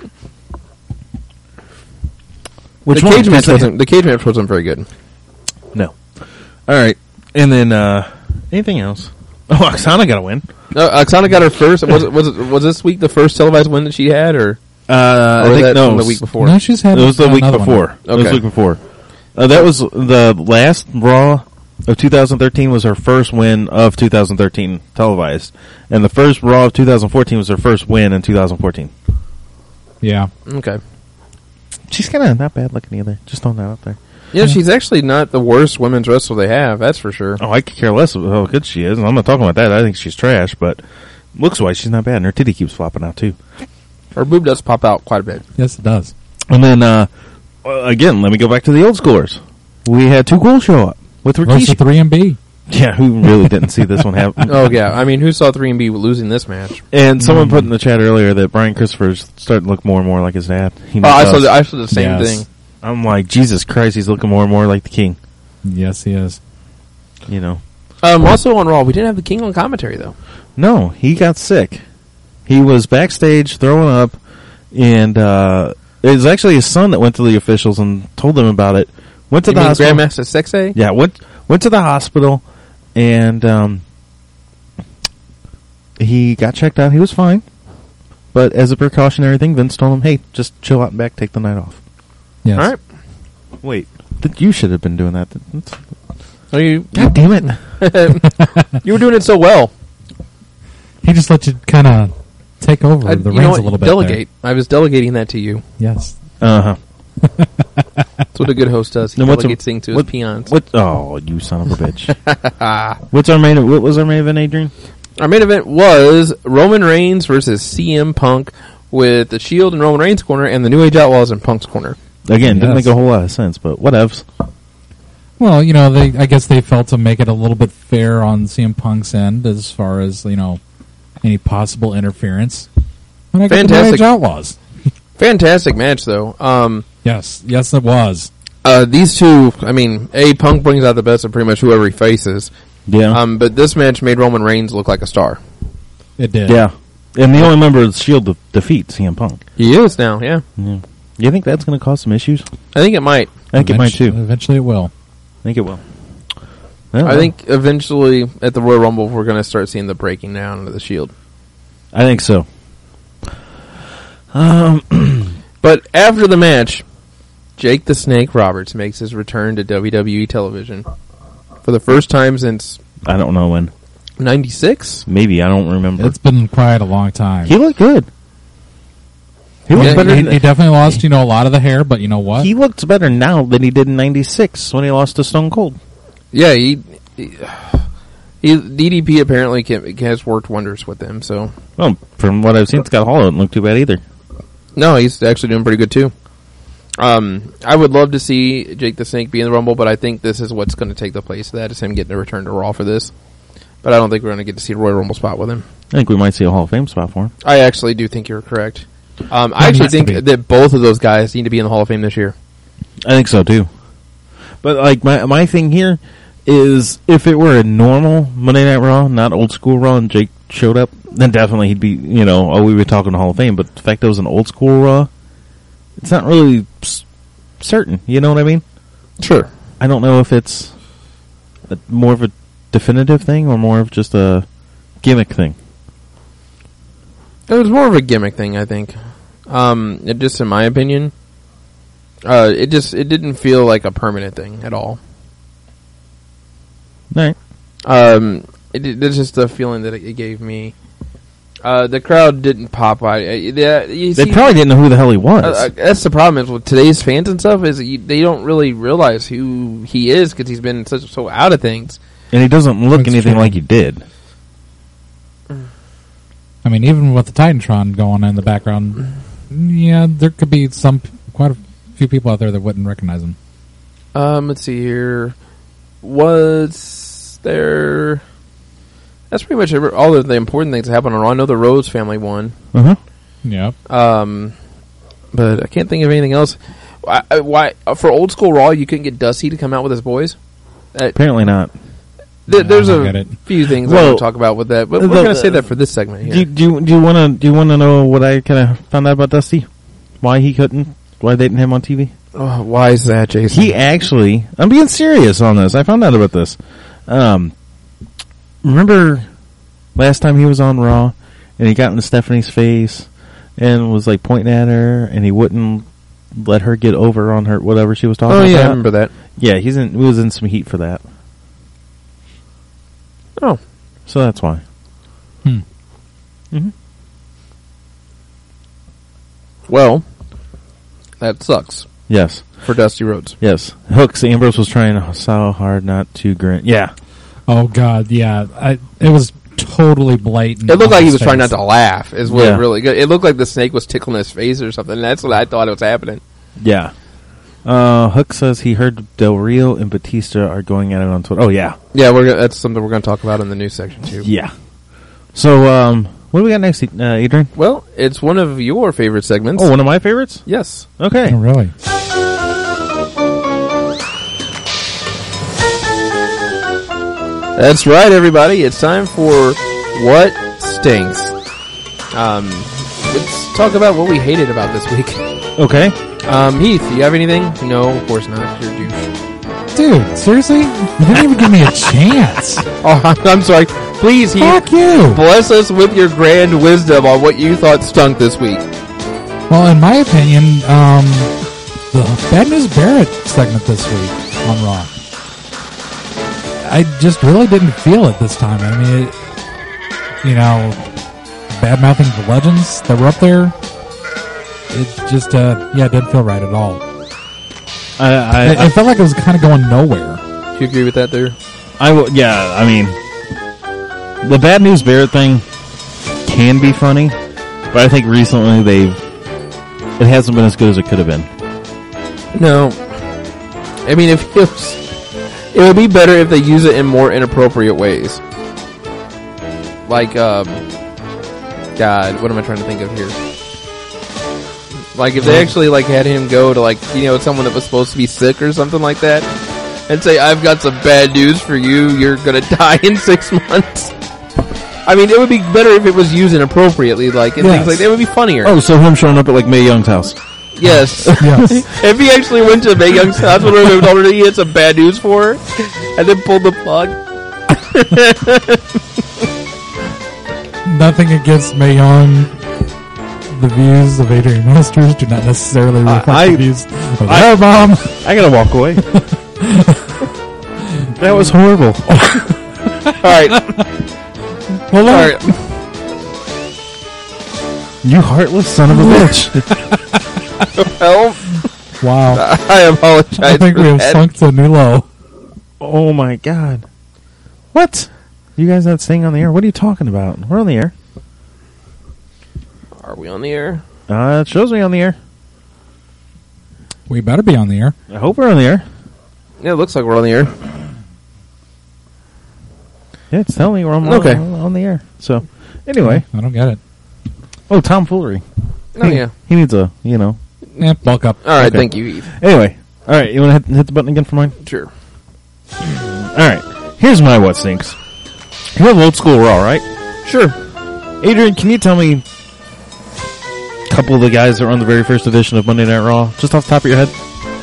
S2: Which
S1: the
S2: one?
S1: cage match wasn't very good.
S2: No. All right. And then, anything else? Oh, Oksana got a win.
S1: No, Oksana got her first. Was this week the first televised win that she had, or
S2: I
S1: was
S2: think
S1: that
S2: no,
S1: from the week before?
S3: No, she's had
S2: it was the week
S3: another one.
S2: before. It was
S1: Okay.
S2: the week before. That was the last Raw of 2013 was her first win of 2013 televised. And the first Raw of 2014 was her first win in 2014.
S3: Yeah.
S1: Okay.
S2: She's kind of not bad looking either. Just throwing that out there.
S1: Yeah, she's actually not the worst women's wrestler they have. That's for sure.
S2: Oh, I could care less about how good she is. I'm not talking about that. I think she's trash, but looks-wise, she's not bad. And her titty keeps flopping out, too.
S1: Her boob does pop out quite a bit.
S3: Yes, it does.
S2: And then, again, let me go back to the old scores. We had Too Cool show up with
S3: Versus
S2: Rikishi.
S3: 3MB.
S2: Yeah, who really didn't see this one happen?
S1: Oh yeah, I mean, who saw 3MB losing this match?
S2: And someone put in the chat earlier that Brian Christopher's starting to look more and more like his dad. He
S1: Oh, I
S2: does.
S1: saw the same
S3: Yes.
S1: thing.
S2: I'm like, Jesus Christ, he's looking more and more like the king.
S3: Yes, he is.
S2: You know.
S1: Also on Raw, we didn't have the King on commentary though.
S2: No, he got sick. He was backstage throwing up, and it was actually his son that went to the officials and told them about it. Went to
S1: You
S2: the
S1: mean
S2: hospital.
S1: Grandmaster Sexay?
S2: Yeah, went to the hospital, and he got checked out. He was fine, but as a precautionary thing, Vince told him, "Hey, just chill out and back, take the night off."
S3: Yes.
S1: All right.
S2: Wait, you should have been doing that.
S1: So you
S2: God damn it!
S1: you were doing it so well.
S3: He just let you kind of take over
S1: I-
S3: the
S1: you know
S3: reins
S1: what?
S3: a little bit.
S1: Delegate. I was delegating that to you.
S3: There. Yes.
S2: Uh huh.
S1: That's what a good host does. He
S2: Then what's
S1: delegates things to his peons.
S2: What? Oh, you son of a bitch! What was our main event, Adrian?
S1: Our main event was Roman Reigns versus CM Punk with the Shield in Roman Reigns' corner and the New Age Outlaws in Punk's corner.
S2: Again, didn't
S3: Yes.
S2: make a whole lot of sense, but whatevs.
S3: Well, I guess they felt to make it a little bit fair on CM Punk's end as far as, any possible interference. And I got the New
S1: Fantastic.
S3: Age Outlaws.
S1: Fantastic match, though.
S3: Yes, it was.
S1: These two, Punk brings out the best of pretty much whoever he faces.
S2: Yeah,
S1: But this match made Roman Reigns look like a star.
S3: It did.
S2: yeah. And the only member of the Shield to defeat CM Punk.
S1: He is now, yeah.
S2: Yeah. You think that's going to cause some issues?
S1: I think it might.
S2: I think it might too.
S3: Eventually it will.
S2: I think it will. Yeah,
S1: I think eventually at the Royal Rumble we're going to start seeing the breaking down of the Shield.
S2: I think so.
S1: But after the match, Jake the Snake Roberts makes his return to WWE television for the first time since
S2: I don't know when.
S1: 96?
S2: Maybe, I don't remember.
S3: It's been quite a long time.
S2: He looked good. He looks
S1: Yeah,
S2: better.
S3: He definitely lost, a lot of the hair, but you know what?
S2: He looks better now than he did in '96 when he lost to Stone Cold.
S1: Yeah, he DDP apparently has worked wonders with him, so...
S2: Well, from what I've seen, Scott Hall doesn't look too bad either.
S1: No, he's actually doing pretty good too. I would love to see Jake the Snake be in the Rumble, but I think this is what's going to take the place of that, is him getting a return to Raw for this. But I don't think we're going to get to see a Royal Rumble spot with him.
S2: I think we might see a Hall of Fame spot for him.
S1: I actually do think you're correct. I actually
S3: needs to
S1: think
S3: be.
S1: that both of those guys need to be in the Hall of Fame this year.
S2: I think so too. But like my thing here is, if it were a normal Monday Night Raw, not old school Raw, and Jake showed up, then definitely he'd be, we were talking Hall of Fame. But the fact that it was an old school Raw, it's not really certain. You know what I mean?
S1: Sure.
S2: I don't know if it's more of a definitive thing or more of just a gimmick thing.
S1: It was more of a gimmick thing, I think. It just, in my opinion, it didn't feel like a permanent thing at all.
S2: Right.
S1: It's just the feeling that it gave me. The crowd didn't pop.
S2: They probably didn't know who the hell he was.
S1: That's the problem is with today's fans and stuff is they don't really realize who he is because he's been so out of things.
S2: And he doesn't look
S3: That's
S2: anything
S3: true.
S2: like he did.
S3: I mean, even with the Titantron going on in the background, yeah, there could be quite a few people out there that wouldn't recognize him.
S1: Let's see here. Was there... That's pretty much all of the important things that happened on Raw. I know the Rhodes family won.
S2: Uh-huh.
S3: Yep.
S1: But I can't think of anything else. Why for old school Raw, you couldn't get Dusty to come out with his boys?
S2: Apparently not.
S1: There's
S3: I don't get
S1: a
S3: it.
S1: few things I
S2: Well,
S1: want to talk about with that, but we're going to say that for this segment here.
S2: Do you want to know what I kind of found out about Dusty? Why he couldn't? Why they didn't have him on TV?
S1: Oh, why is that, Jason?
S2: He actually, I'm being serious on this. I found out about this. Remember last time he was on Raw and he got in Stephanie's face and was like pointing at her and he wouldn't let her get over on her whatever she was talking about.
S1: Oh yeah, I remember that.
S2: Yeah, he was in some heat for that.
S1: Oh,
S2: So that's why.
S1: well, that sucks
S2: Yes.
S1: for Dusty Rhodes.
S2: Yes. Hooks Ambrose was trying so hard not to grin. Yeah.
S3: Oh God, yeah. It was totally blatant.
S1: It looked
S3: on
S1: like he
S3: his
S1: was trying
S3: face.
S1: not to laugh. Is what
S2: Yeah.
S1: it really good. It looked like the snake was tickling his face or something. That's what I thought was happening.
S2: Yeah. Hook says he heard Del Rio and Batista are going at it on Twitter. Oh, yeah.
S1: Yeah, that's something we're going to talk about in the news section too.
S2: Yeah. So, what do we got next, Adrian?
S1: Well, it's one of your favorite segments.
S2: Oh, one of my favorites?
S1: Yes.
S2: Okay.
S3: Oh, really?
S1: That's right, everybody. It's time for What Stinks. Let's talk about what we hated about this week.
S2: Okay.
S1: Heath, do you have anything? No, of course not. You're a douche.
S3: Dude, seriously? You didn't even give me a chance.
S1: Oh, I'm sorry. Please, Heath,
S3: Fuck you.
S1: bless us with your grand wisdom on what you thought stunk this week.
S3: Well, in my opinion, the Bad News Barrett segment this week on Raw, I just really didn't feel it this time. I mean, bad-mouthing the legends that were up there, it just, didn't feel right at all. I felt like it was kind of going nowhere.
S1: Do you agree with that there?
S2: I mean, the Bad News Barrett thing can be funny, but I think recently it hasn't been as good as it could have been.
S1: No. I mean, it would be better if they use it in more inappropriate ways. Like, God, what am I trying to think of here? Like, if they actually, had him go to, someone that was supposed to be sick or something like that, and say, I've got some bad news for you, you're gonna die in 6 months. I mean, it would be better if it was used inappropriately, and things like that. It would be funnier.
S2: Oh, so him showing up at, Mae Young's house.
S1: Yes.
S3: Yes.
S1: If he actually went to Mae Young's house when he told her he had some bad news for her, and then pulled the plug.
S3: Nothing against Mae Young. The views of Adrian Masters do not necessarily reflect the views of her mom.
S2: I gotta walk away. That was horrible.
S1: Alright.
S3: Well,
S1: Alright.
S2: You heartless son of a bitch.
S1: Well,
S3: wow.
S1: I apologize.
S3: I think
S1: for
S3: we have
S1: that.
S3: sunk to a new low.
S2: Oh my god. What? You guys not staying on the air? What are you talking about? We're on the air.
S1: Are we on the air?
S2: It shows me on the air.
S3: We better be on the air.
S2: I hope we're on the air.
S1: Yeah, it looks like we're on the air.
S2: Yeah, it's telling me we're on,
S1: Okay.
S2: on the air. So, anyway.
S3: I don't get it.
S2: Oh, tomfoolery.
S1: Oh, yeah.
S2: He needs a,
S3: Bulk up.
S1: Alright,
S2: Okay.
S1: thank you, Eve.
S2: Anyway. All right, you want to hit the button again for mine?
S1: Sure.
S2: All right. Here's my what stinks. You have old school Raw, right?
S1: Sure.
S2: Adrian, can you tell me a couple of the guys that were on the very first edition of Monday Night Raw, just off the top of your head?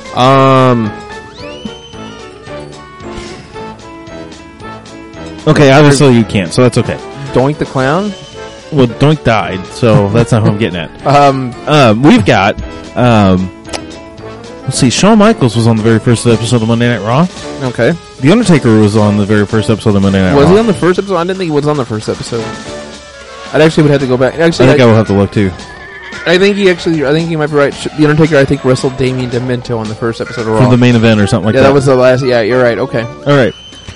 S2: Okay, obviously you can't, so that's okay.
S1: Doink the Clown?
S2: Well, Doink died, so that's not what I'm getting at. We've got, let's see, Shawn Michaels was on the very first episode of Monday Night Raw.
S1: Okay.
S2: The Undertaker was on the very first episode of Monday Night
S1: Was
S2: Raw.
S1: he on the first episode? I didn't think he was on the first episode. I actually would have to go back.
S2: I
S1: Actually,
S2: think I will have to look too.
S1: I think he might be right. The Undertaker, I think, wrestled Damien Demento on the first episode of Raw.
S2: For the main event or something like
S1: yeah,
S2: that.
S1: that was the last. Yeah, you're right. Okay.
S2: All right.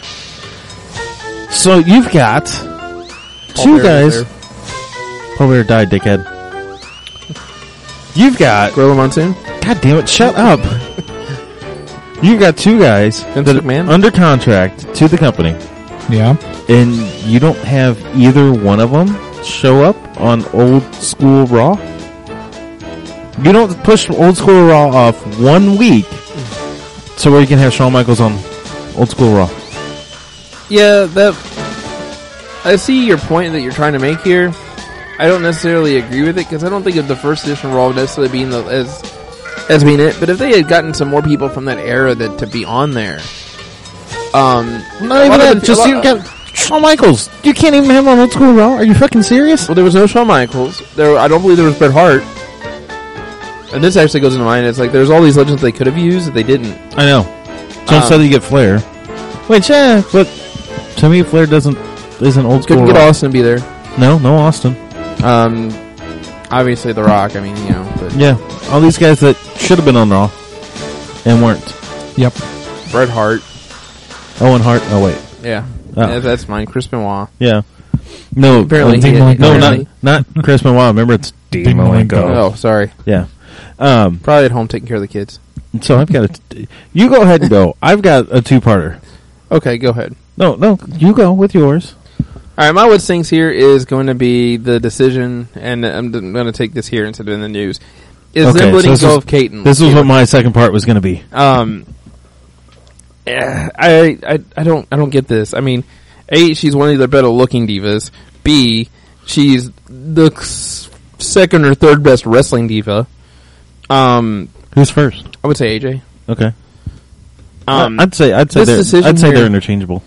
S2: So you've got two guys. Paul Bearer died, dickhead. You've got.
S1: Gorilla Monsoon?
S2: God damn it! Shut up. You've got two guys
S1: Vince
S2: that are
S1: McMahon?
S2: under contract to the company,
S3: Yeah.
S2: and you don't have either one of them show up on Old School Raw. You don't push Old School Raw off 1 week so where you can have Shawn Michaels on Old School Raw.
S1: Yeah, I see your point that you're trying to make here. I don't necessarily agree with it because I don't think of the first edition of Raw necessarily being as being it. But if they had gotten some more people from that era to be on there,
S2: Not even that. Just you got Shawn Michaels. You can't even have him on Old School Raw. Are you fucking serious?
S1: Well, there was no Shawn Michaels. I don't believe there was Bret Hart. And this actually goes into mine. It's like there's all these legends they could have used that they didn't.
S2: I know. So instead you get Flair. Which, but to me, Flair isn't Old School
S1: Couldn't get
S2: Raw.
S1: Austin to be there.
S2: No Austin.
S1: Obviously The Rock. I mean, but
S2: Yeah, all these guys that should have been on Raw and weren't.
S3: Yep.
S1: Bret Hart.
S2: Owen Hart. Oh wait,
S1: Yeah,
S2: Oh.
S1: yeah, that's mine. Chris Benoit.
S2: yeah. No,
S1: Apparently,
S3: Dean
S1: he-
S3: Malenko.
S2: no,
S1: apparently-
S2: not Chris Benoit. Remember, it's Dean
S3: Dean Malenko.
S2: Malenko.
S1: Oh, sorry.
S2: Yeah.
S1: Probably at home taking care of the kids.
S2: So I've got you go ahead and go. I've got a two-parter.
S1: Okay, go ahead.
S2: No, you go with yours.
S1: All right, my what stinks here is going to be the decision, and I'm going to take this here instead of in the news. Is them letting
S2: this
S1: go
S2: is-
S1: of Caton?
S2: This is what my second part was going to be.
S1: I don't get this. I mean, A, she's one of the better looking divas. B, she's the second or third best wrestling diva.
S2: Who's first?
S1: I would say AJ.
S2: Okay.
S1: This decision
S2: they're
S1: here-
S2: interchangeable.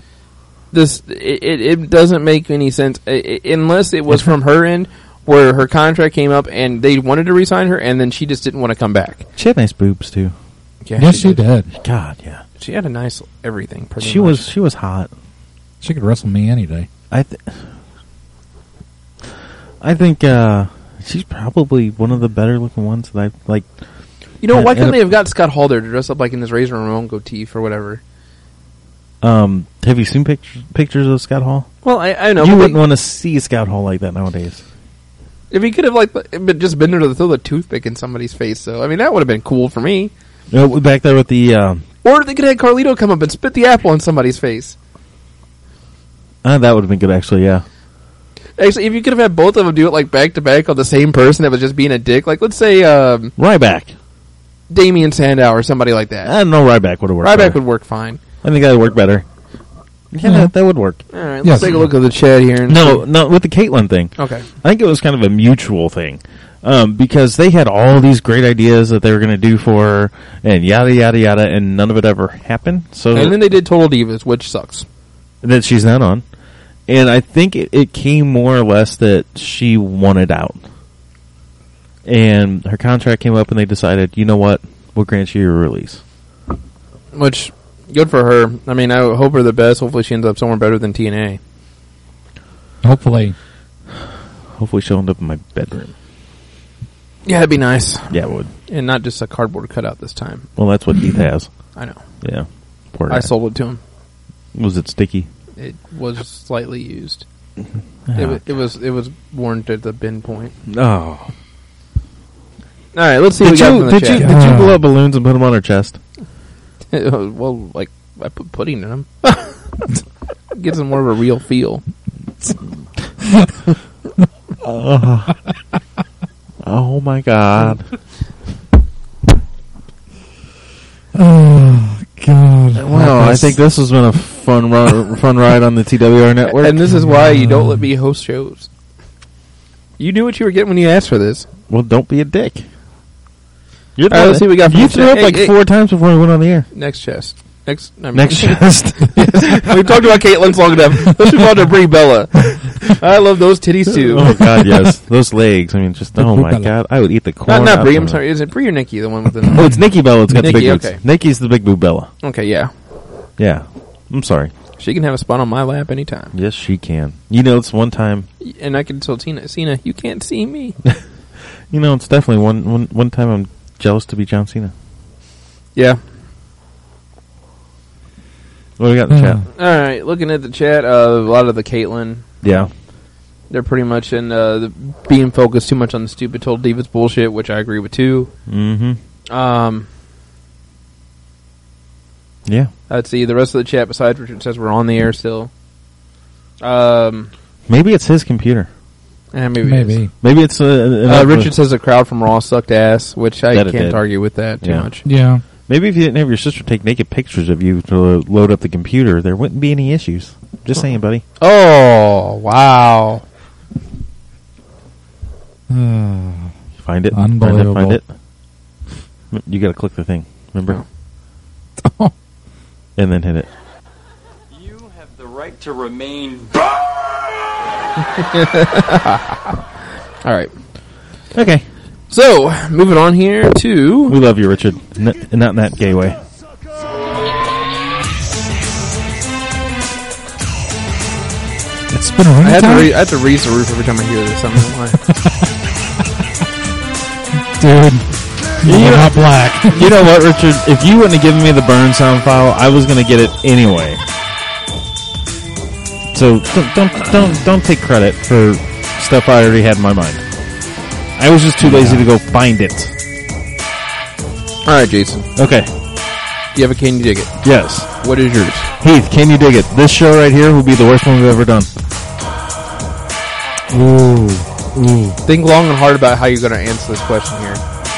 S1: It doesn't make any sense unless it was from her end where her contract came up and they wanted to re-sign her and then she just didn't want to come back.
S2: She had nice boobs too.
S1: Yeah,
S3: Yes, she did.
S2: God, yeah.
S1: She had a nice everything. Pretty
S2: She
S1: much.
S2: was hot.
S3: She could wrestle me any day.
S2: I think she's probably one of the better looking ones that I like.
S1: You know, why
S2: and
S1: couldn't
S2: a-
S1: they have got Scott Hall there to dress up like in his Razor Ramon goatee or whatever?
S2: Have you seen pictures of Scott Hall?
S1: Well, I know.
S2: You
S1: but
S2: wouldn't want to see Scott Hall like that nowadays.
S1: if he could have just been there to throw the toothpick in somebody's face, though. I mean, that would have been cool for me.
S2: Back there with the
S1: Or they could have had Carlito come up and spit the apple in somebody's face.
S2: that would have been good actually. Yeah.
S1: Actually, if you could have had both of them do it like back to back on the same person that was just being a dick, like let's say
S2: Ryback.
S1: Damian Sandow or somebody like that.
S2: I don't know. Ryback would have worked.
S1: Ryback
S2: better.
S1: would work fine.
S2: I think that would work better. Yeah, that would work.
S1: All right,
S3: Yes.
S1: let's take a look at the chat here. And
S2: No, with the Caitlyn thing.
S1: Okay.
S2: I think it was kind of a mutual thing. Because they had all these great ideas that they were going to do for her, and yada, yada, yada, and none of it ever happened. So
S1: And then they did Total Divas, which sucks.
S2: that she's not on. And I think it came more or less that she wanted out. And her contract came up and they decided, you know what, we'll grant you your release.
S1: Which, good for her. I mean, I hope her the best. Hopefully she ends up somewhere better than TNA.
S3: Hopefully.
S2: Hopefully she'll end up in my bedroom.
S1: Yeah, it'd be nice.
S2: Yeah, it would.
S1: And not just a cardboard cutout this time.
S2: Well, that's what Heath has.
S1: I know.
S2: Yeah. Poor
S1: I
S2: guy.
S1: sold it to him.
S2: Was it sticky?
S1: It was slightly used.
S2: Oh.
S1: It was worn to the bin point.
S2: Oh.
S1: All right, let's see what we got from the chat.
S2: Did you blow up balloons and put them on her chest?
S1: Well, like, I put pudding in them. Gives them more of a real feel.
S2: Oh my God.
S3: Oh, God.
S2: Well, I think this has been a fun ride on the TWR network.
S1: And this is why you don't let me host shows. You knew what you were getting when you asked for this.
S2: Well, don't be a dick. You're
S1: All right, let's see what we got from
S2: You
S1: the
S2: threw
S1: chat.
S2: up like
S1: Hey,
S2: 4 times before we went on the air.
S1: Next chest. Next
S2: Next chest.
S1: We've talked about Caitlyn's long enough. Let's move on to Brie Bella. I love those titties too.
S2: Oh God, yes, those legs. I mean, just oh my God, I would eat the corn.
S1: Not
S2: out
S1: Brie.
S2: of
S1: I'm
S2: them.
S1: sorry. Is it Brie or Nikki? The one with the.
S2: Oh, it's Nikki Bella. It's got the
S1: Nikki,
S2: big boobs.
S1: okay.
S2: Nikki's the big boob Bella.
S1: Okay, yeah.
S2: Yeah, I'm sorry.
S1: She can have a spot on my lap anytime.
S2: Yes, she can. You know, it's one time.
S1: And I can tell Cena, you can't see me.
S2: You know, it's definitely one time I'm jealous to be John Cena.
S1: Yeah.
S2: What do we got in the chat?
S1: All right. Looking at the chat, a lot of the Caitlyn.
S2: Yeah.
S1: They're pretty much in being focused too much on the stupid Total Divas bullshit, which I agree with too.
S2: Mm-hmm. Yeah.
S1: Let's see. The rest of the chat, besides Richard, says we're on the air still.
S2: Maybe it's his computer.
S1: Maybe. It is.
S3: Maybe.
S2: Maybe it's
S1: Richard says the crowd from Raw sucked ass, which I
S2: That it
S1: can't
S2: did.
S1: argue with that too
S2: Yeah.
S1: much.
S3: Yeah.
S2: Maybe if you didn't have your sister take naked pictures of you to load up the computer, there wouldn't be any issues. Just saying, buddy.
S1: Oh, wow.
S2: Find it.
S3: Unbelievable.
S2: Find it. You got to click the thing. Remember?
S3: Oh.
S2: And then hit it.
S5: You have the right to remain.
S1: All right.
S2: Okay.
S1: So, moving on here to...
S2: We love you, Richard. Not in that gay way.
S3: It's been a
S1: I have,
S3: time.
S1: to I have to raise the roof every time I hear this. I don't know why.
S3: Dude. You're not black.
S2: You know what, Richard? If you wouldn't have given me the burn sound file, I was going to get it anyway. So don't take credit for stuff I already had in my mind. I was just too lazy to go find it.
S1: All right, Jason.
S2: Okay.
S1: Do you have a Can You Dig It?
S2: Yes.
S1: What is yours?
S2: Heath, can you dig it? This show right here will be the worst one we've ever done.
S3: Ooh.
S1: Think long and hard about how you're going to answer this question here.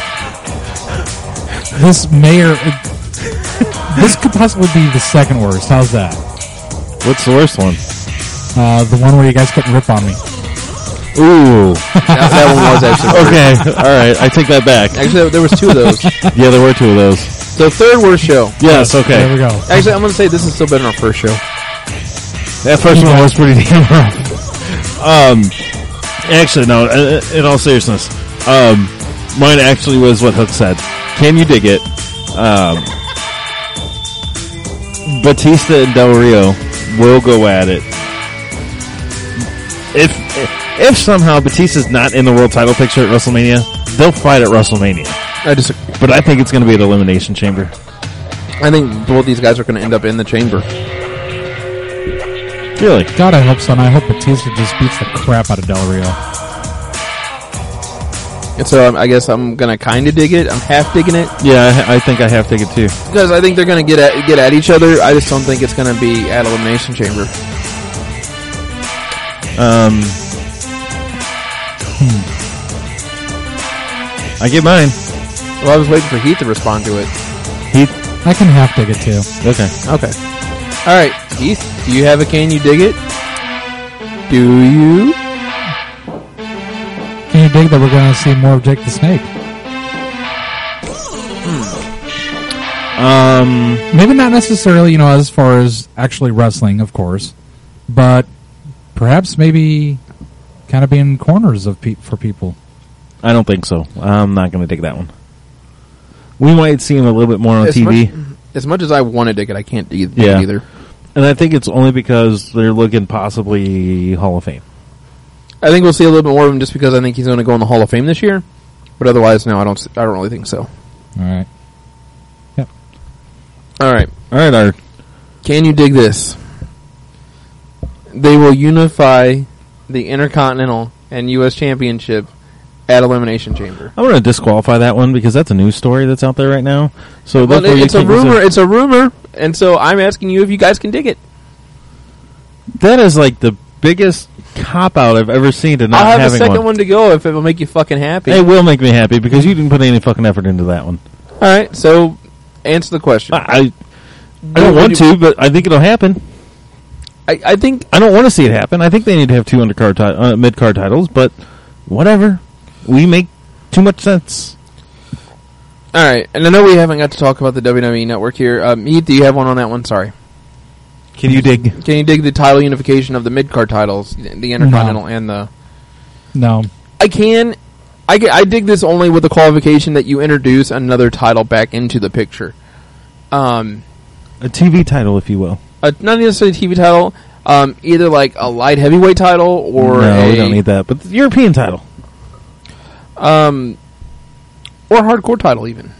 S3: This mayor. This could possibly be the second worst. How's that?
S2: What's the worst one?
S3: The one where you guys couldn't rip on me.
S2: Ooh.
S1: That one was actually worse.
S2: Okay. All right. I take that back.
S1: Actually, there was 2 of those.
S2: Yeah, there were 2 of those.
S1: So third worst show.
S2: Yes. Okay.
S3: There we go.
S1: Actually, I'm going to say this is still better than our first show.
S2: That first one was pretty damn rough. Actually, no. In all seriousness, mine actually was what Hook said. Can you dig it? Batista and Del Rio will go at it. If somehow Batista's not in the world title picture at WrestleMania, they'll fight at WrestleMania.
S1: I disagree.
S2: But I think it's going to be an Elimination Chamber.
S1: I think both these guys are going to end up in the chamber.
S2: Really?
S3: God, I hope so, and I hope Batista just beats the crap out of Del Rio.
S1: And so I guess I'm going to kind of dig it. I'm half digging it.
S2: Yeah, I think I have to take it too.
S1: Because I think they're going to get at each other. I just don't think it's going to be at Elimination Chamber.
S2: I get mine.
S1: Well, I was waiting for Heath to respond to it.
S2: Heath?
S3: I can half dig it too.
S2: Okay.
S1: Okay. All right, Heath, do you have a Can You Dig It? Do you?
S3: Can you dig that we're going to see more of Jake the Snake? Maybe not necessarily, as far as actually wrestling, of course, but perhaps maybe kind of being corners of for people.
S2: I don't think so. I'm not going to dig that one. We might see him a little bit more on TV.
S1: As much as I want to dig it, I can't dig it either.
S2: And I think it's only because they're looking possibly Hall of Fame.
S1: I think we'll see a little bit more of him just because I think he's going to go in the Hall of Fame this year. But otherwise, no, I don't really think so.
S3: All right. Yep.
S1: All right.
S2: All right, Art.
S1: Can you dig this? They will unify the Intercontinental and U.S. Championship at Elimination Chamber.
S2: I'm going to disqualify that one because that's a news story that's out there right now. So
S1: Well,
S2: therefore
S1: it's a rumor. It's a rumor, and so I'm asking you if you guys can dig it.
S2: That is like the biggest cop-out I've ever seen to not
S1: I'll have a
S2: having
S1: second one to go if it will make you fucking happy.
S2: It will make me happy because you didn't put any fucking effort into that one.
S1: All right, so answer the question.
S2: I don't want to, but I think it'll happen.
S1: I think
S2: I don't want to see it happen. I think they need to have 2 undercard mid-card titles, but whatever. We make too much sense.
S1: All right, and I know we haven't got to talk about the WWE Network here. Heath, do you have one on that one? Sorry.
S2: Can you dig?
S1: Can you dig the title unification of the mid-card titles, the Intercontinental and the...
S3: No.
S1: I can. I dig this only with the qualification that you introduce another title back into the picture.
S2: A TV title, if you will.
S1: Not necessarily a TV title, either like a light heavyweight title or
S2: we don't need that. But the European title.
S1: Or a hardcore title even.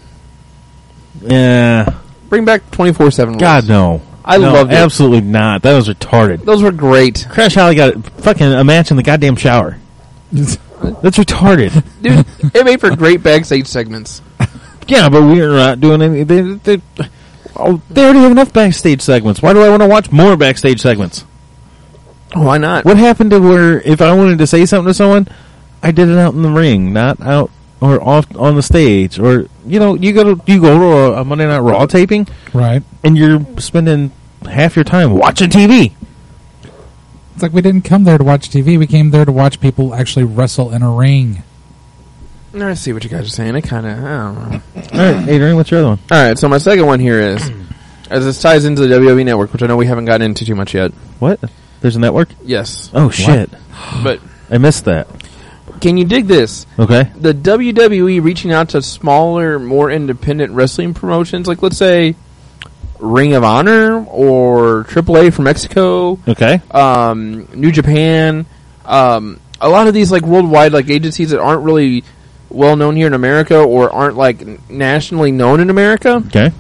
S2: Yeah.
S1: Bring back 24/7.
S2: God, no.
S1: I loved it.
S2: Absolutely not. That was retarded.
S1: Those were great.
S2: Crash Holly got fucking a match in the goddamn shower. That's retarded.
S1: Dude, it made for great backstage segments.
S2: Yeah, but we're not doing any... They already have enough backstage segments. Why do I want to watch more backstage segments?
S1: Why not?
S2: What happened to where if I wanted to say something to someone, I did it out in the ring, not out or off on the stage, or you go to a Monday Night Raw taping,
S3: Right.
S2: and you're spending half your time watching TV.
S3: It's like we didn't come there to watch TV. We came there to watch people actually wrestle in a ring.
S1: I see what you guys are saying. I don't know.
S2: All right, Adrian, what's your other one?
S1: All right, so my second one here is, as this ties into the WWE Network, which I know we haven't gotten into too much yet.
S2: What? There's a network?
S1: Yes.
S2: Oh, shit.
S1: But
S2: I missed that.
S1: can you dig this?
S2: Okay.
S1: The WWE reaching out to smaller, more independent wrestling promotions, like let's say Ring of Honor or AAA from Mexico,
S2: Okay.
S1: New Japan, a lot of these like worldwide like agencies that aren't really well known here in America or aren't like nationally known in America.
S2: Okay.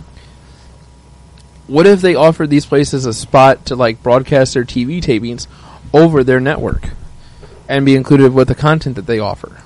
S1: What if they offered these places a spot to like broadcast their TV tapings over their network and be included with the content that they offer?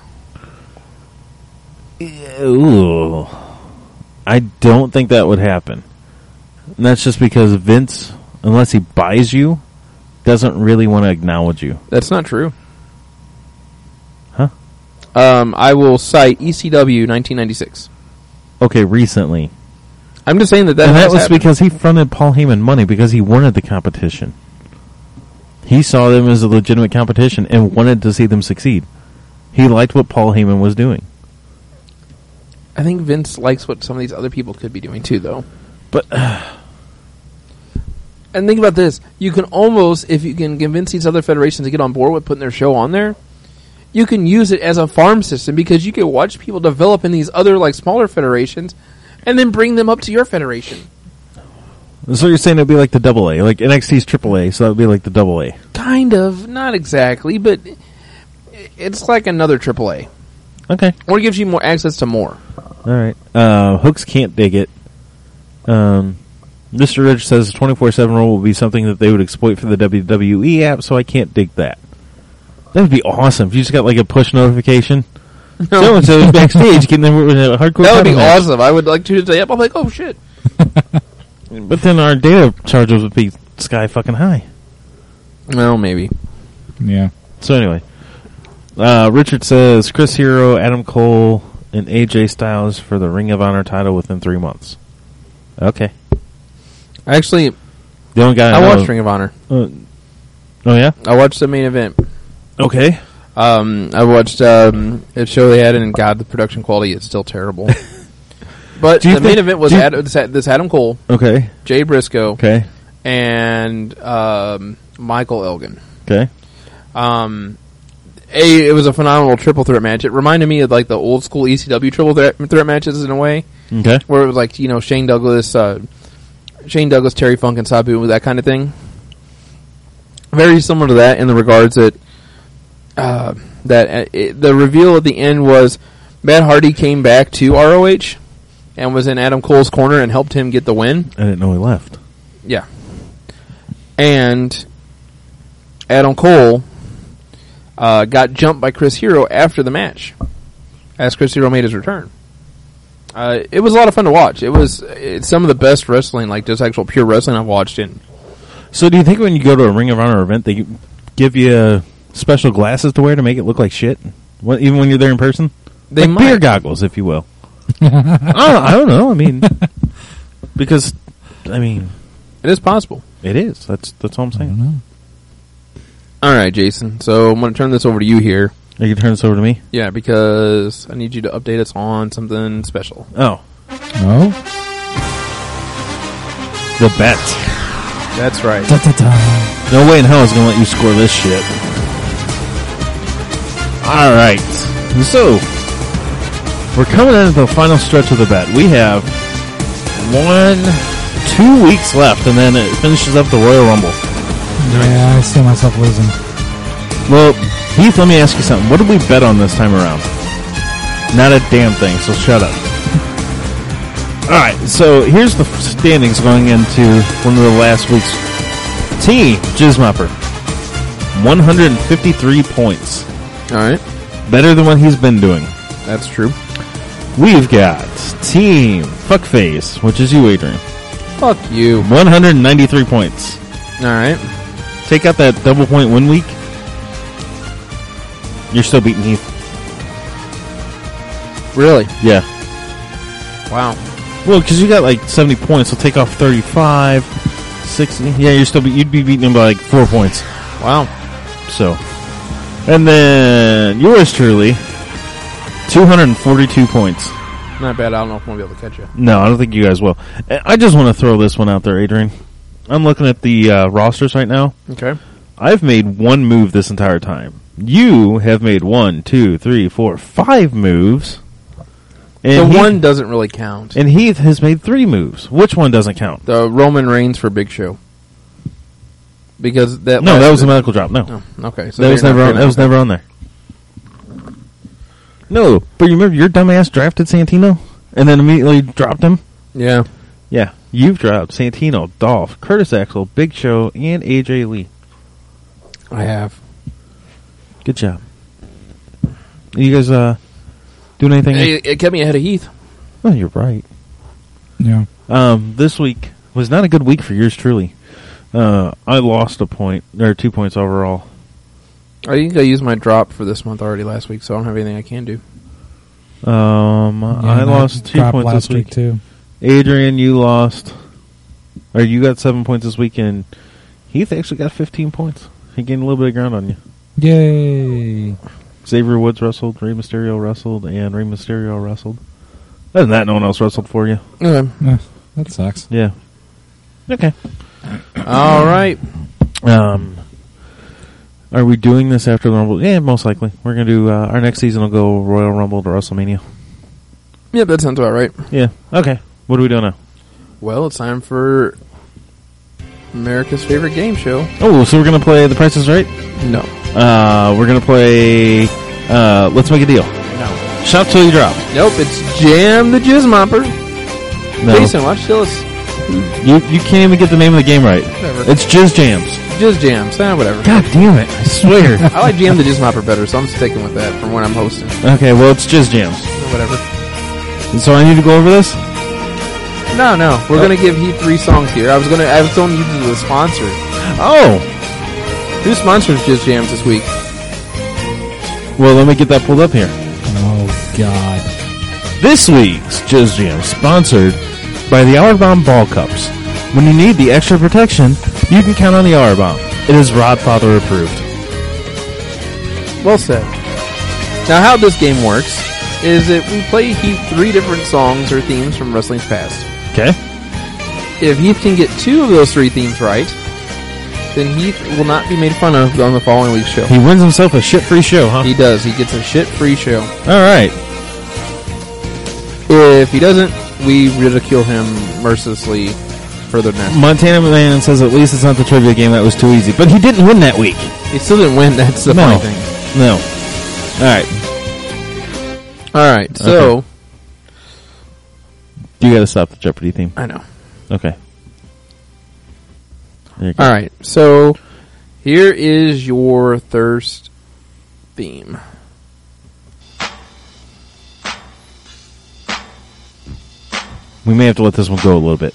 S2: Ooh. I don't think that would happen. And that's just because Vince, unless he buys you, doesn't really want to acknowledge you.
S1: That's not true.
S2: Huh?
S1: I will cite ECW 1996.
S2: Okay, recently.
S1: I'm just saying that
S2: And that
S1: has
S2: was
S1: happened.
S2: because he fronted Paul Heyman money because he wanted the competition. He saw them as a legitimate competition and wanted to see them succeed. He liked what Paul Heyman was doing.
S1: I think Vince likes what some of these other people could be doing too, though.
S2: But
S1: And think about this: you can almost, if you can convince these other federations to get on board with putting their show on there, you can use it as a farm system because you can watch people develop in these other like smaller federations, and then bring them up to your federation.
S2: so you're saying it'd be like the AA, like NXT's AAA, so that would be like the AA.
S1: Kind of, not exactly, but it's like another AAA,
S2: Okay.
S1: or it gives you more access to more.
S2: All right. Hooks can't dig it. Mr. Rich says 24/7 rule will be something that they would exploit for the WWE app, so I can't dig that. That would be awesome if you just got like a push notification. So and so is backstage getting them with a hardcore.
S1: That would be
S2: title match.
S1: awesome. I would like to say, yep. I'm like, oh shit.
S2: But then our data charges would be sky fucking high.
S1: Well, maybe.
S3: Yeah.
S2: So anyway, Richard says Chris Hero, Adam Cole, and AJ Styles for the Ring of Honor title within 3 months. Okay.
S1: Actually,
S2: The only guy
S1: I
S2: know-
S1: watched Ring of Honor.
S2: Oh yeah.
S1: I watched the main event.
S2: Okay.
S1: I watched a show they had, and God, the production quality is still terrible. But
S2: Do you
S1: the main
S2: think-
S1: event was
S2: do you-
S1: this Adam Cole,
S2: Okay.
S1: Jay Briscoe,
S2: Okay.
S1: and Michael Elgin.
S2: Okay.
S1: It was a phenomenal triple threat match. It reminded me of like the old school ECW triple threat matches in a way,
S2: Okay.
S1: where it was like Shane Douglas, Terry Funk, and Sabu, that kind of thing. Very similar to that in the regards that the reveal at the end was Matt Hardy came back to ROH and was in Adam Cole's corner and helped him get the win.
S2: I didn't know he left.
S1: Yeah. And Adam Cole got jumped by Chris Hero after the match, as Chris Hero made his return. It was a lot of fun to watch. It's some of the best wrestling, like just actual pure wrestling I've watched in.
S2: So do you think when you go to a Ring of Honor event, they give you special glasses to wear to make it look like shit? Even when you're there in person?
S1: They
S2: like
S1: might.
S2: beer goggles, if you will. I don't know. I mean, because, I mean,
S1: It is possible.
S2: it is. That's all I'm
S3: I don't
S2: saying.
S3: know.
S1: All right, Jason. So I'm going to turn this over to you here.
S2: You can turn this over to me.
S1: Yeah, because I need you to update us on something special.
S2: Oh,
S3: Oh?
S2: the bet.
S1: That's right.
S3: Da-da-da.
S2: No way in hell is going to let you score this shit. All right. So, we're coming into the final stretch of the bet. We have 2 weeks left, and then it finishes up the Royal Rumble.
S3: Yeah, I see myself losing.
S2: Well, Heath, let me ask you something. What did we bet on this time around? Not a damn thing, so shut up. All right, so here's the standings going into one of the last weeks. T. Jizzmopper, 153 points.
S1: All right.
S2: Better than what he's been doing.
S1: That's true.
S2: We've got Team Fuckface, which is you, Adrian.
S1: Fuck you.
S2: 193 points.
S1: All right.
S2: Take out that double point win week. You're still beating Heath.
S1: Really?
S2: Yeah.
S1: Wow.
S2: Well, because you got like 70 points, so take off 35, 60. Yeah, you'd be beating him by like 4 points.
S1: Wow.
S2: So, and then yours truly, 242 points.
S1: Not bad. I don't know if I'm going to be able to catch you.
S2: No, I don't think you guys will. I just want to throw this one out there, Adrian. I'm looking at the rosters right now.
S1: Okay.
S2: I've made one move this entire time. You have made 1, 2, 3, 4, 5 moves. And
S1: The
S2: Heath,
S1: one doesn't really count.
S2: and Heath has made 3 moves. Which one doesn't count?
S1: The Roman Reigns for Big Show. Because that
S2: No, that was a
S1: the
S2: medical drop. No,
S1: okay. So
S2: that was
S1: you're not
S2: never on.
S1: saying
S2: That was never on there. No, but you remember your dumbass drafted Santino and then immediately dropped him.
S1: Yeah.
S2: Yeah, you've dropped Santino, Dolph, Curtis Axel, Big Show, and AJ Lee.
S1: I have.
S2: Good job. You guys doing anything?
S1: Hey, it kept me ahead of Heath.
S2: Oh, you're right.
S3: Yeah.
S2: This week was not a good week for yours truly. I lost a point, or 2 points overall.
S1: I think I used my drop for this month already last week, so I don't have anything I can do.
S2: I lost 2
S3: dropped
S2: points
S3: last
S2: this week.
S3: too.
S2: Adrian, you lost. Or you got 7 points this week, and Heath actually got 15 points. He gained a little bit of ground on you.
S3: Yay.
S2: Xavier Woods wrestled, Rey Mysterio wrestled, and Rey Mysterio wrestled. Other than that, no one else wrestled for you.
S1: Okay.
S3: That sucks.
S2: Yeah. Okay.
S1: All right.
S2: Are we doing this after the Rumble? Yeah, most likely. We're going to do, our next season will go Royal Rumble to WrestleMania.
S1: Yep, that sounds about right.
S2: Yeah. Okay. What are we doing now?
S1: Well, it's time for America's favorite game show.
S2: Oh, so we're going to play The Price is Right?
S1: No.
S2: We're going to play, Let's Make a Deal.
S1: No.
S2: Shout till you drop.
S1: Nope, it's Jam the Jizz Mopper.
S2: No.
S1: Jason, watch Phyllis.
S2: You can't even get the name of the game right.
S1: Whatever.
S2: It's Jizz Jams.
S1: Jizz Jams. Whatever.
S2: God damn it. I swear.
S1: I like Jam the Jizz Mopper better, so I'm sticking with that from when I'm hosting.
S2: Okay, well, it's Jizz Jams.
S1: Whatever.
S2: So I need to go over this?
S1: No. We're going to give Heath 3 songs here. I was telling you to the sponsor.
S2: Oh.
S1: Who sponsors Jizz Jams this week?
S2: Well, let me get that pulled up here.
S3: Oh, God.
S2: This week's Jizz Jam sponsored by the Hour Bomb Ball Cups. When you need the extra protection, you can count on the Hour Bomb. It is Rodfather approved.
S1: Well said. Now, how this game works is that we play Heath 3 different songs or themes from wrestling's past.
S2: Okay.
S1: If Heath can get 2 of those 3 themes right, then Heath will not be made fun of on the following week's show.
S2: He wins himself a shit-free show, huh?
S1: He does. He gets a shit-free show.
S2: All right.
S1: If he doesn't, we ridicule him mercilessly further than
S2: Montana Man says at least it's not the trivia game that was too easy. But he didn't win that week.
S1: He still didn't win. That's the funny thing.
S2: No. All right.
S1: So...
S2: Okay. You got to stop the Jeopardy theme.
S1: I know.
S2: Okay. There you go.
S1: All right. So, here is your thirst theme.
S2: We may have to let this one go a little bit.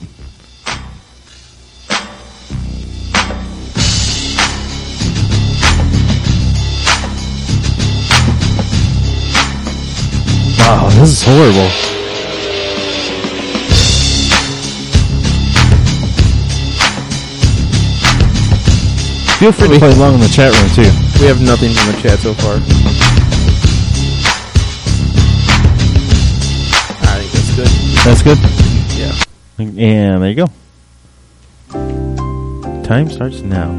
S2: Wow, this is horrible. Feel free to play along in the chat room, too.
S1: We have nothing from the chat so far. I think that's good.
S2: That's good?
S1: Yeah.
S2: And there you go. Time starts now.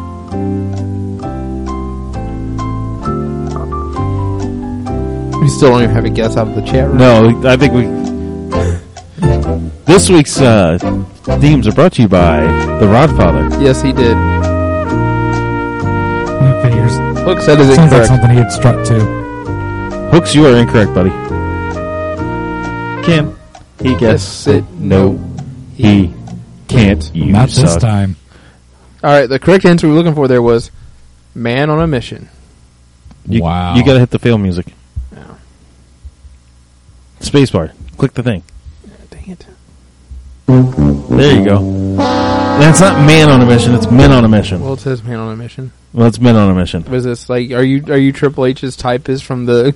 S1: We still don't even have a guess out of the chat room.
S2: No, I think we... This week's themes are brought to you by The Rodfather.
S1: Yes, he did.
S3: Figures.
S1: Look, that is
S3: Sounds like
S1: incorrect.
S3: something he had struck to.
S2: Hooks, you are incorrect, buddy. Can he guess it? No, he can't. You
S3: Not this
S2: suck.
S3: time.
S1: All right, the correct answer we were looking for there was Man on a Mission.
S3: Wow.
S2: You gotta hit the fail music.
S1: Yeah.
S2: Spacebar. Click the thing.
S1: Dang it.
S2: There you go. That's not Man on a Mission, it's Men on a Mission.
S1: Well, it says Man on a Mission.
S2: Well, it's Men on a Mission.
S1: Was this like, are you Triple H's typist from the...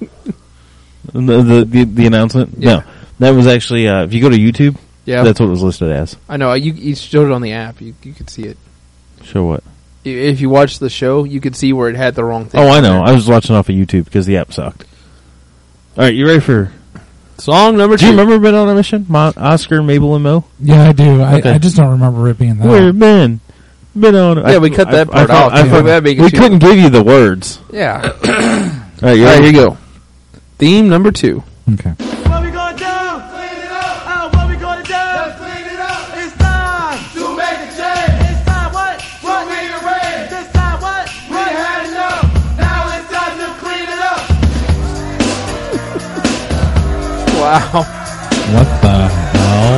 S2: The announcement?
S1: Yeah.
S2: No. That was actually, if you go to YouTube,
S1: Yeah.
S2: that's what it was listed as.
S1: I know, you showed it on the app. You could see it.
S2: Show what?
S1: If you watched the show, you could see where it had the wrong thing.
S2: Oh, I
S1: on
S2: know.
S1: there.
S2: I was watching off of YouTube because the app sucked. Alright, you ready for...
S1: Song number 2.
S2: Do you remember Men on a Mission? Oscar, Mabel, and Mo?
S3: Yeah, I do.
S2: Okay.
S3: I just don't remember it being that.
S2: We're men. Men on a...
S1: Yeah, we cut that part
S2: thought-
S1: off.
S2: I thought-
S1: That'd make it
S2: we
S1: too-
S2: couldn't give you the words.
S1: Yeah.
S2: Alright, you
S1: All right,
S2: ready?
S1: here you go. Theme number 2.
S3: Okay.
S6: What we gonna do? Clean it up. What we gonna do? Just clean it up. It's time to make a change. It's time what? To rearrange. This time what? We had enough. Now it's time to clean it up.
S1: Wow.
S3: What the hell?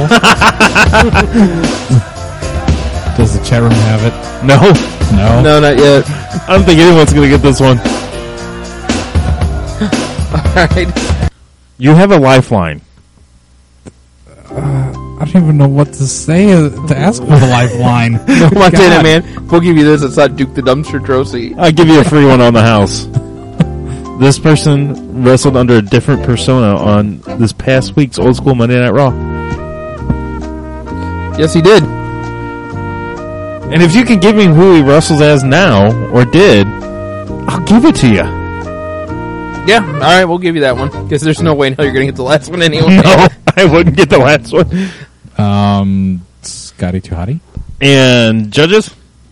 S3: Does the chat room have it?
S2: No.
S3: No.
S1: No, not yet.
S2: I don't think anyone's going to get this one.
S1: All right.
S2: You have a lifeline.
S3: I don't even know what to say to ask for the lifeline.
S1: Montana
S3: God.
S1: Man, we'll give you this. It's not Duke the Dumpster Trophy.
S2: I'll give you a free one on the house. This person wrestled under a different persona on this past week's Old School Monday Night Raw.
S1: Yes, he did.
S2: And if you can give me who he wrestles as now, or did, I'll give it to you.
S1: Yeah, all right, we'll give you that one because there's no way now you're going to get the last one anyway.
S2: No, I wouldn't get the last one.
S3: Scotty Too Hottie.
S2: And judges?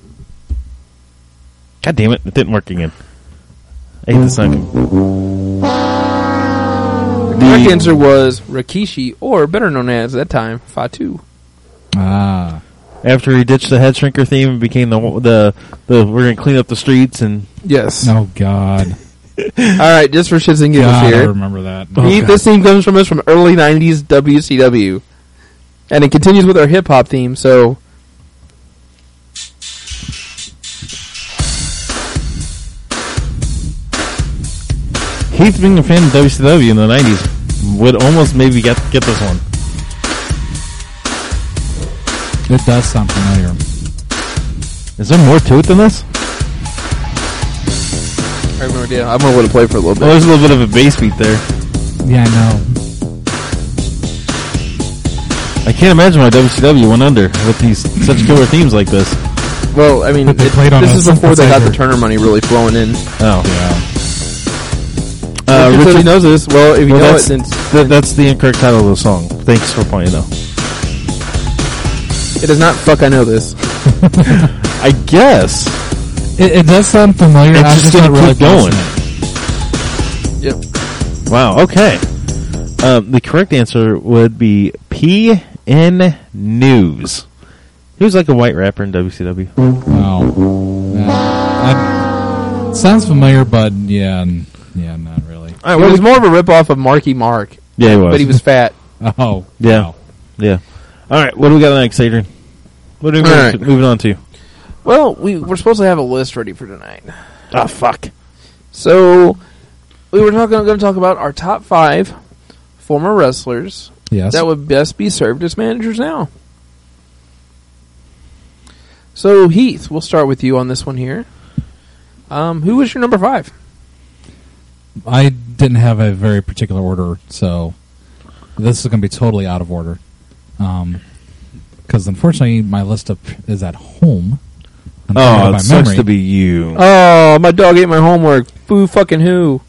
S2: God damn it, it didn't work again. I hate the second.
S1: The correct answer was Rikishi, or better known as, at that time, Fatu.
S3: Ah.
S2: After he ditched the head shrinker theme and became the we're going to clean up the streets and...
S1: Yes.
S3: Oh, God.
S1: All right, just for shits and giggles
S3: God, I
S1: here.
S3: remember that.
S1: Heath, this theme comes from us from early 90s WCW. And it continues with our hip-hop theme, so...
S2: Heath being a fan of WCW in the 90s would almost maybe get this one.
S3: It does sound familiar.
S2: Is there more to it than this?
S1: I have no idea. I'm going to let it play for a little bit.
S2: Well, there's a little bit of a bass beat there.
S3: Yeah, I know.
S2: I can't imagine why WCW went under with these such killer themes like this.
S1: Well, I mean,
S3: But they played on
S1: this
S3: a
S1: is before they got the
S3: synthesizer.
S1: Turner money really flowing in.
S2: Oh.
S3: Yeah.
S1: Richard
S2: Richard,
S1: knows this. Well, if you know it, then
S2: that's the incorrect title of the song. Thanks for pointing out.
S1: it is not fuck I know this.
S2: I guess.
S3: It does sound familiar.
S2: It's
S3: I'm
S2: just
S3: not
S2: gonna
S3: really
S2: keep going.
S3: placing it.
S1: Yep.
S2: Wow, okay. The correct answer would be PN News. He was like a white rapper in WCW.
S3: Wow. Sounds familiar, but yeah, not really.
S2: All
S1: It
S2: right,
S1: was more of a ripoff of Marky Mark,
S2: yeah, he was.
S1: but he was fat.
S3: Oh,
S2: Yeah.
S3: wow.
S2: Yeah. All right, what do we got next, Adrian? What are we
S1: All right.
S2: moving on to?
S1: Well, we're supposed to have a list ready for tonight.
S2: Ah, fuck.
S1: So, we were going to talk about our top 5 former wrestlers
S3: Yes.
S1: that would best be served as managers now. So, Heath, we'll start with you on this one here. Who was your number 5?
S3: I didn't have a very particular order, so this is going to be totally out of order. Because unfortunately, my list is at home. I'm trying to
S2: Oh,
S3: go
S2: it
S3: by
S2: sucks
S3: memory.
S2: to be you.
S1: Oh, my dog ate my homework. Boo fucking who?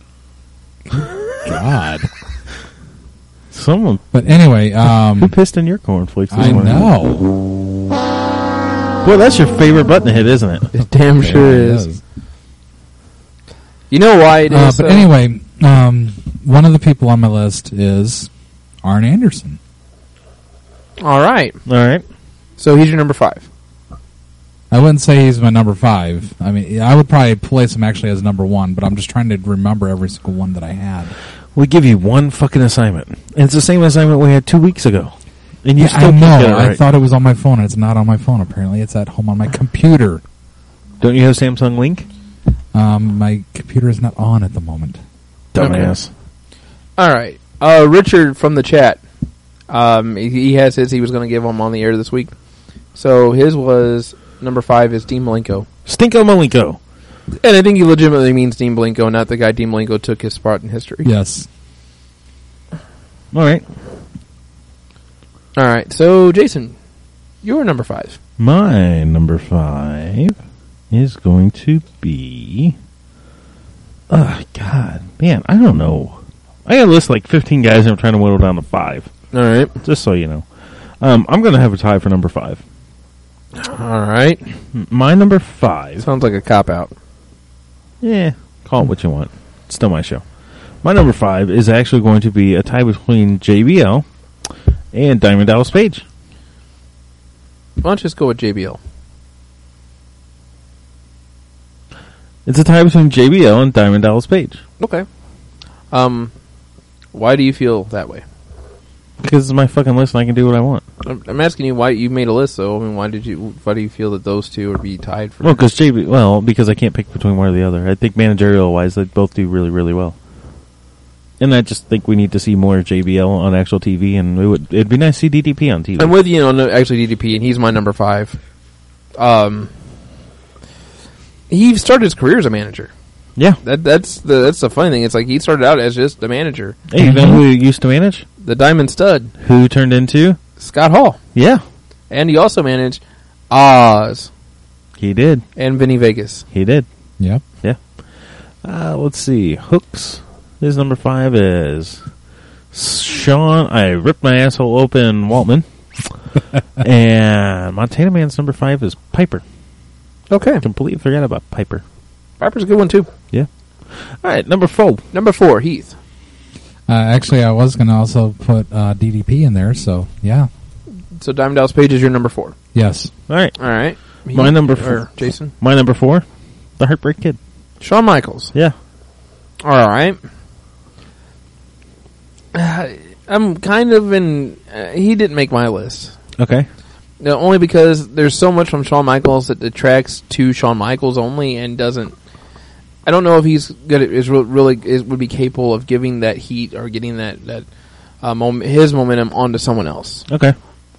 S3: God.
S2: Someone
S3: But anyway,
S2: who pissed in your cornflakes this
S3: I
S2: morning?
S3: know.
S2: Well, that's your favorite button to hit, isn't it?
S1: It damn
S3: Yeah,
S1: sure
S3: it
S1: is. You know why it is?
S3: But anyway, one of the people on my list is Arn Anderson.
S1: All right.
S2: All right.
S1: So he's your number 5.
S3: I wouldn't say he's my number 5. I mean, I would probably place him actually as number 1, but I'm just trying to remember every single one that I had.
S2: We give you one fucking assignment. And it's the same assignment we had 2 weeks ago. And you
S3: Yeah,
S2: still
S3: I
S2: can't
S3: know.
S2: get it
S3: I
S2: right.
S3: thought it was on my phone, and it's not on my phone. Apparently, it's at home on my computer.
S2: Don't you have Samsung Link?
S3: My computer is not on at the moment.
S2: Dumbass.
S1: All right. Richard from the chat. He has his. He was going to give him on the air this week. So his was number 5 is Dean Malenko.
S2: Stinko Malenko.
S1: And I think he legitimately means Dean Malenko, not the guy Dean Malenko took his spot in history.
S3: Yes.
S2: All right.
S1: All right. So Jason, you're number 5.
S2: My number 5 is going to be... Oh, God. Man, I don't know. I got to list like 15 guys and I'm trying to whittle down to 5.
S1: All right.
S2: Just so you know. I'm going to have a tie for number 5.
S1: All right.
S2: My number 5...
S1: Sounds like a cop-out.
S2: Yeah, call it what you want. It's still my show. My number 5 is actually going to be a tie between JBL and Diamond Dallas Page.
S1: Why don't you just go with JBL?
S2: It's a tie between JBL and Diamond Dallas Page.
S1: Okay. Why do you feel that way?
S2: Because it's my fucking list and I can do what I want.
S1: I'm asking you why you made a list, though. I mean, why do you feel that those two would be tied for?
S2: Well, because I can't pick between one or the other. I think managerial-wise, they both do really, really well. And I just think we need to see more JBL on actual TV, and it'd be nice to see DDP on TV.
S1: I'm with you on actually DDP, and he's my number 5. He started his career as a manager.
S2: Yeah.
S1: That's the funny thing. It's like he started out as just a manager.
S2: Hey, you know who he used to manage?
S1: The Diamond Stud,
S2: Who turned into?
S1: Scott Hall.
S2: Yeah.
S1: And he also managed Oz
S2: He did.
S1: and Vinny Vegas.
S2: He did.
S3: Yep.
S2: Yeah. Let's see. Hooks. His number 5 is Sean. I ripped my asshole open. Waltman. And Montana Man's number 5 is Piper.
S1: Okay.
S2: Completely forgot about Piper.
S1: Piper's a good one, too.
S2: Yeah. All right. Number 4.
S1: Number 4, Heath.
S3: Actually, I was going to also put DDP in there, so yeah.
S1: So Diamond Dallas Page is your number 4.
S3: Yes.
S2: All right.
S1: All right.
S2: My number
S1: or
S2: 4.
S1: Jason.
S2: My number 4. The Heartbreak Kid.
S1: Shawn Michaels.
S2: Yeah.
S1: All right. I'm kind of in... he didn't make my list.
S2: Okay.
S1: No, only because there's so much from Shawn Michaels that detracts to Shawn Michaels only and doesn't... I don't know if he's good. Would be capable of giving that heat or getting that his momentum onto someone else.
S2: Okay.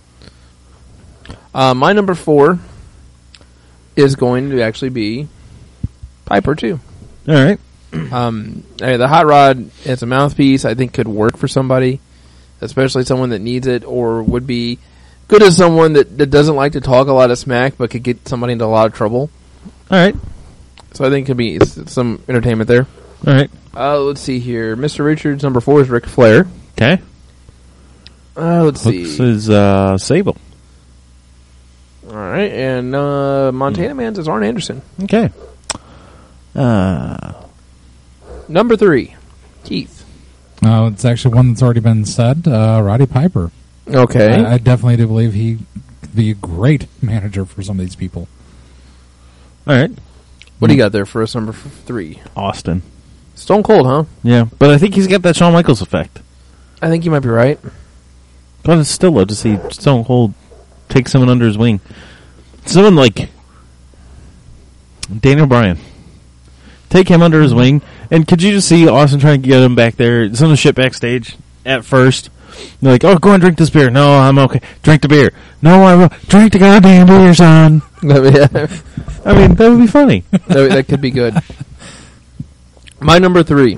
S1: My number 4 is going to actually be Piper too.
S2: All right.
S1: The hot rod as a mouthpiece, I think, could work for somebody, especially someone that needs it, or would be good as someone that doesn't like to talk a lot of smack, but could get somebody into a lot of trouble.
S2: All right.
S1: So I think could be some entertainment there.
S2: All right.
S1: Let's see here. Mr. Richards, number 4 is Ric Flair.
S2: Okay.
S1: Let's
S2: Hooks
S1: see.
S2: is Sable.
S1: All right, and Montana Man's is Arn Anderson.
S2: Okay.
S1: Number 3, Keith.
S3: It's actually one that's already been said. Roddy Piper.
S1: Okay.
S3: I definitely do believe he'd be a great manager for some of these people.
S2: All right.
S1: What do you got there for us, number 3?
S2: Austin.
S1: Stone Cold, huh?
S2: Yeah, but I think he's got that Shawn Michaels effect.
S1: I think you might be right.
S2: But I'd still love to see Stone Cold take someone under his wing. Someone like Daniel Bryan. Take him under his wing. And could you just see Austin trying to get him back there? Some of the shit backstage at first. They're like, oh, go and drink this beer. No, I'm okay. Drink the beer. No, I won't. Drink the goddamn beer, son. I mean, that would be funny.
S1: that could be good. My number 3,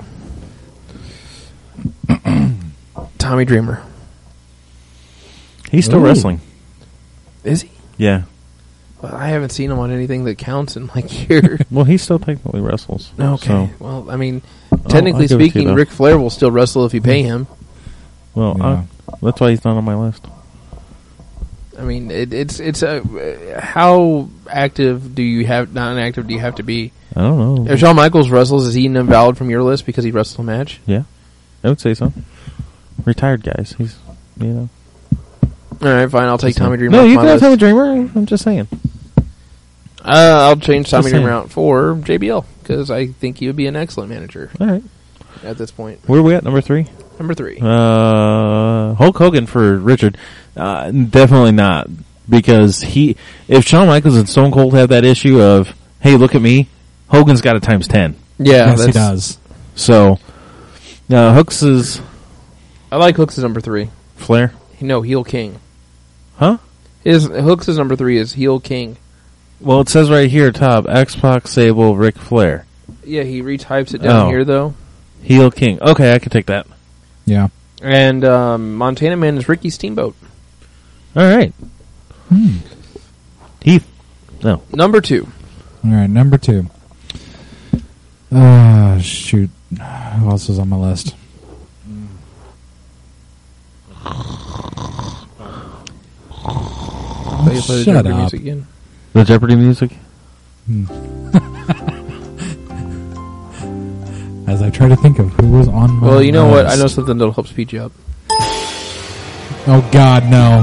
S1: Tommy Dreamer.
S2: He's still
S3: Ooh.
S2: wrestling.
S1: Is he?
S2: Yeah.
S1: Well, I haven't seen him on anything that counts in like years.
S2: Well, he still technically wrestles.
S1: Okay.
S2: So,
S1: Well, I mean,
S2: I'll
S1: technically
S2: give it to you,
S1: speaking,
S2: though.
S1: Ric Flair will still wrestle if you pay him.
S2: well,
S3: Yeah.
S2: that's why he's not on my list.
S1: I mean, it's how active do you have? Not active do you have to be?
S2: I don't know.
S1: If Shawn Michaels wrestles, is he invalid from your list because he wrestled a match?
S2: Yeah, I would say so. Retired guys. He's, you know.
S1: All right, fine. I'll take Tommy Dreamer.
S2: No,
S1: off
S2: you
S1: my
S2: can have
S1: list.
S2: Tommy Dreamer. I'm just saying.
S1: I'll change Tommy
S2: Just
S1: Dreamer
S2: saying.
S1: out for JBL because I think he would be an excellent manager
S2: All right.
S1: at this point.
S2: Where are we at? Number 3?
S1: Number 3.
S2: Hulk Hogan for Richard. Definitely not. Because if Shawn Michaels and Stone Cold have that issue of, hey, look at me, Hogan's got it times 10.
S1: Yeah,
S3: Yes, he does.
S2: So, Hooks is
S1: I like Hooks as number 3.
S2: Flair.
S1: No, Heel King.
S2: Huh?
S1: Hooks as number 3 is Heel King.
S2: Well, it says right here, top, X-Pac, Sable, Ric Flair.
S1: Yeah, he retypes it down
S2: Oh.
S1: here though.
S2: Heel King. Okay, I can take that.
S3: Yeah.
S1: And Montana Man is Ricky Steamboat.
S2: All right. Heath. No.
S1: Number 2.
S3: All right, number 2. Shoot. Who else is on my list?
S1: Play the
S3: Shut
S1: Jeopardy
S3: up.
S1: music again.
S2: The Jeopardy music?
S3: As I try to think of who was on my
S1: Well, you know what? I
S3: list.
S1: know something that'll help speed you up.
S3: Oh, God, no.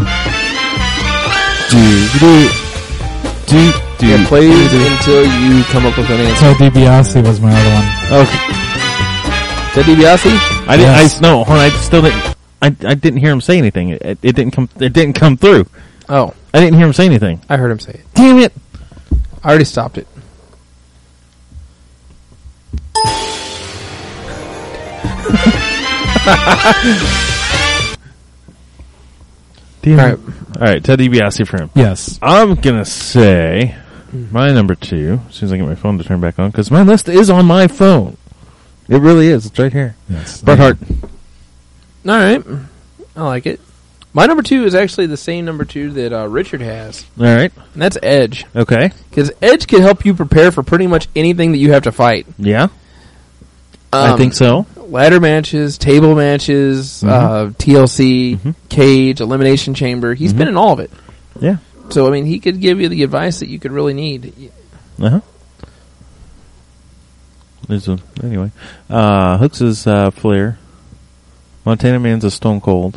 S1: Yeah, play until you come up with an answer.
S3: So DiBiase was my other one.
S2: Okay.
S1: Ted DiBiase?
S2: I didn't.
S3: Yes.
S2: No, hold on, I still didn't. I didn't hear him say anything. It didn't come. It didn't come through.
S1: Oh,
S2: I didn't hear him say anything.
S1: I heard him say it.
S2: Damn it!
S1: I already stopped it.
S2: Damn
S1: All
S2: it.
S1: right.
S2: All right, Ted DiBiase for him.
S3: Yes.
S2: I'm gonna say my number 2. As soon as I get my phone to turn back on, because my list is on my phone. It really is. It's right here.
S3: Yes.
S2: Bret Hart.
S1: All right. I like it. My number 2 is actually the same number 2 that Richard has,
S2: All right.
S1: and that's Edge.
S2: Okay.
S1: Because Edge can help you prepare for pretty much anything that you have to fight.
S2: Yeah. I think so.
S1: Ladder matches, table matches, TLC, cage, elimination chamber. He's been in all of it.
S2: Yeah.
S1: So, I mean, he could give you the advice that you could really need.
S2: Uh-huh. Anyway. Hooks is Flair. Montana Man's a Stone Cold.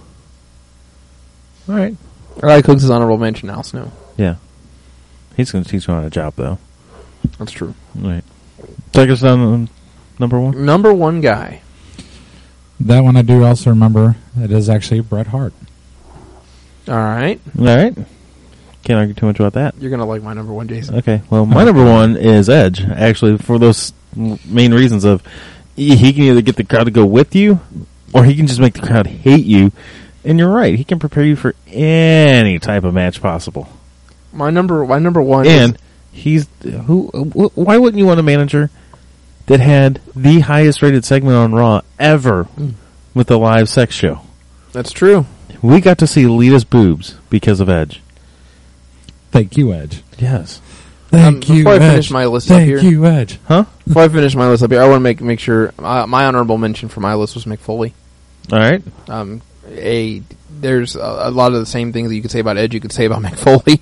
S2: All right.
S1: I like Hooks' honorable mention, Al Snow.
S2: Yeah. He's going to teach him on a job, though.
S1: That's true.
S2: All right. Take us down number 1.
S1: Number 1 guy.
S3: That one I do also remember. It is actually Bret Hart.
S1: All right.
S2: All right. Can't argue too much about that.
S1: You're going to like my number 1, Jason.
S2: Okay. Well, my number 1 is Edge, actually, for those main reasons of he can either get the crowd to go with you or he can just make the crowd hate you. And you're right. He can prepare you for any type of match possible.
S1: My number 1
S2: And he's why wouldn't you want a manager that had the highest rated segment on Raw ever with a live sex show?
S1: That's true.
S2: We got to see Lita's boobs because of Edge.
S3: Thank you, Edge.
S2: Yes.
S3: Thank you,
S1: before I
S3: Edge.
S1: finish my list up
S3: Thank
S1: here,
S3: you, Edge.
S2: Huh?
S1: before I finish my list up here, I want to make sure my honorable mention for my list was Mick Foley.
S2: All right.
S1: There's a lot of the same things that you could say about Edge, you could say about Mick Foley.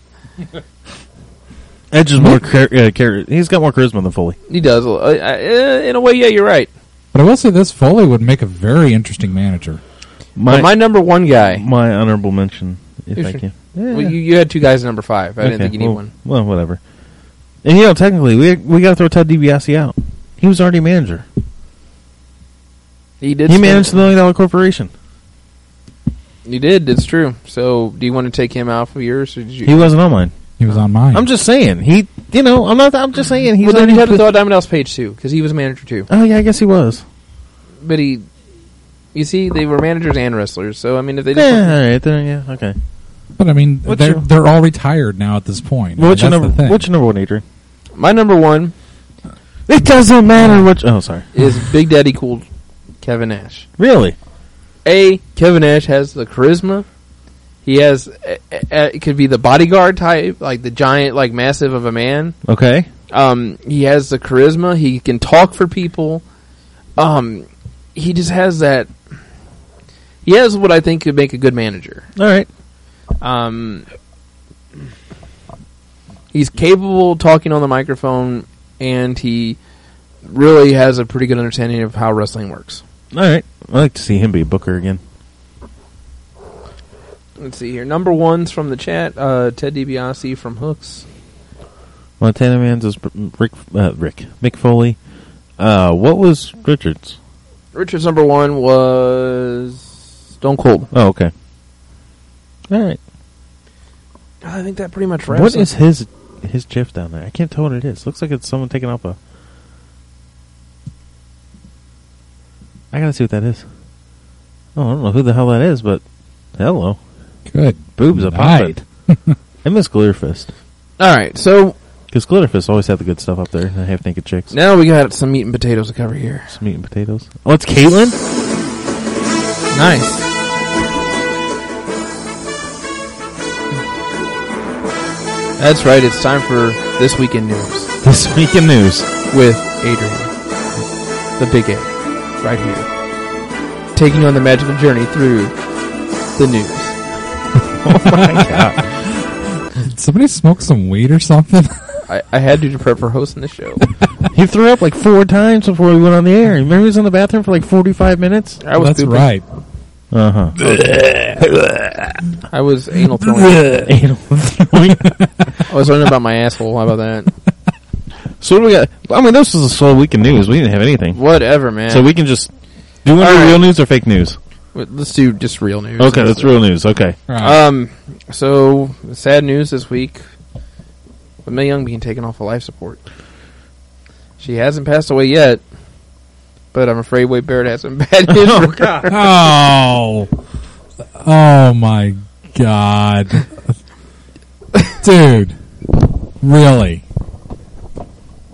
S2: Edge is more he's got more charisma than Foley.
S1: He does. In a way, yeah, you're right.
S3: But I will say this, Foley would make a very interesting manager.
S1: But my number 1 guy.
S2: My honorable mention, if
S1: You're
S2: I
S1: sure?
S2: can. Yeah.
S1: Well, you had 2 guys at number 5. I didn't think you need one.
S2: Well, whatever. And technically, we got to throw Ted DiBiase out. He was already manager.
S1: He did.
S2: He managed the $1 Million Corporation.
S1: He did. It's true. So, do you want to take him out of yours, or did you?
S2: He wasn't on mine.
S3: He was on mine.
S2: I'm just saying. I'm just saying. He's
S1: Well, then you have to
S2: put-
S1: throw out Diamond Dallas Page too, because he was a manager too.
S2: Oh, yeah, I guess he was.
S1: But you see, they were managers and wrestlers. So, I mean, if they
S2: Yeah,
S1: just
S2: all right. Then, yeah, okay.
S3: But I mean,
S2: What's
S3: they're
S2: your-
S3: they're all retired now at this point.
S2: What's your
S3: That's
S2: number?
S3: the thing.
S2: What's your number 1, Adrian?
S1: my number 1
S2: It doesn't matter what. Oh, sorry.
S1: is Big Daddy Cool Kevin Nash.
S2: Really?
S1: Kevin Nash has the charisma. He has, it could be the bodyguard type, like the giant, like massive of a man.
S2: Okay.
S1: He has the charisma. He can talk for people. He just has that. He has what I think could make a good manager.
S2: All right.
S1: He's capable of talking on the microphone, and he really has a pretty good understanding of how wrestling works.
S2: All right. I'd like to see him be a booker again.
S1: Let's see here. Number 1's from the chat. Ted DiBiase from Hooks.
S2: Montana Man's is Mick Foley. What was Richard's?
S1: Richard's number 1 was Stone Cold.
S2: Oh, okay. All right.
S1: I think that pretty much wraps
S2: What
S1: up.
S2: is his GIF down there? I can't tell what it is. Looks like it's someone taking off a. I gotta see what that is. Oh, I don't know who the hell that is, but hello.
S3: Good.
S2: Boobs are
S3: night.
S2: popping. I miss Glitterfist.
S1: All right, so
S2: Because Glitterfist always had the good stuff up there. The half naked chicks.
S1: now we got some meat and potatoes to cover here.
S2: Some meat and potatoes. Oh, it's Caitlyn?
S1: Nice. That's right. It's time for This Week in News
S2: This week in news.
S1: with Adrian, the Big A, right here, taking you on the magical journey through the news.
S2: Oh my god.
S3: Did somebody smoke some weed or something?
S1: I had to prep for hosting the show.
S2: He threw up like 4 times before we went on the air. Remember he was in the bathroom for like 45 minutes?
S1: I was
S3: That's
S1: pooping.
S3: right.
S2: Uh-huh.
S1: I was anal throwing. I was learning about my asshole. How about that?
S2: So what do we got? I mean, this was a slow week in news. We didn't have anything.
S1: Whatever, man.
S2: So we can just... Do you want to do
S1: All right.
S2: real news or fake news?
S1: Let's do just real news.
S2: Okay, that's real news. Okay.
S3: All right.
S1: So sad news this week with Mae Young being taken off of life support. She hasn't passed away yet, but I'm afraid Wade Barrett has some bad news.
S2: Oh,
S1: for her.
S3: Oh. Oh my god. Dude. Really?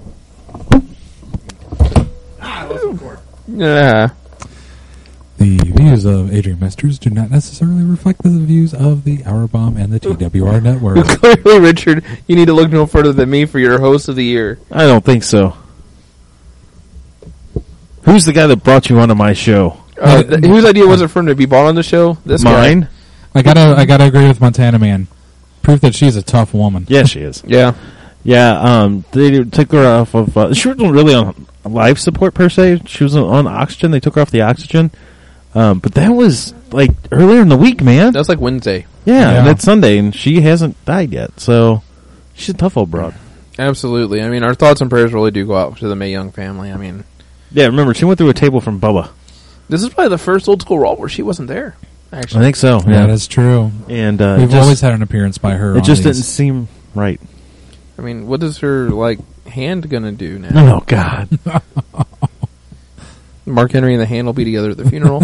S1: Yeah.
S3: The views of Adrian Mesters do not necessarily reflect the views of the Hour Bomb and the TWR network.
S1: Clearly, Richard, you need to look no further than me for your host of the year.
S2: I don't think so. Who's the guy that brought you onto my show?
S1: Whose idea was it for him to be brought on the show? This
S2: Mine?
S3: I gotta agree with Montana Man. Proof that she's a tough woman.
S2: Yeah, she is.
S1: Guy.
S2: Yeah, they took her off of... she wasn't really on life support, per se. She was on oxygen. They took her off the oxygen. But that was, like, earlier in the week, man.
S1: That was like Wednesday.
S2: Yeah,
S3: Yeah.
S2: and it's Sunday, and she hasn't died yet. So, she's a tough old broad.
S1: Absolutely. I mean, our thoughts and prayers really do go out to the Mae Young family. I mean,
S2: Yeah, remember, she went through a table from Bubba.
S1: this is probably the first Old School Raw where she wasn't there,
S2: I
S1: actually.
S2: think so,
S3: Yeah,
S2: yeah.
S3: that's true.
S2: And
S3: We've always had an appearance by her.
S2: it
S3: on
S2: just
S3: these.
S2: didn't seem right.
S1: I mean, what is her, like, hand going to do now?
S2: Oh, God.
S1: Mark Henry and the hand will be together at the funeral.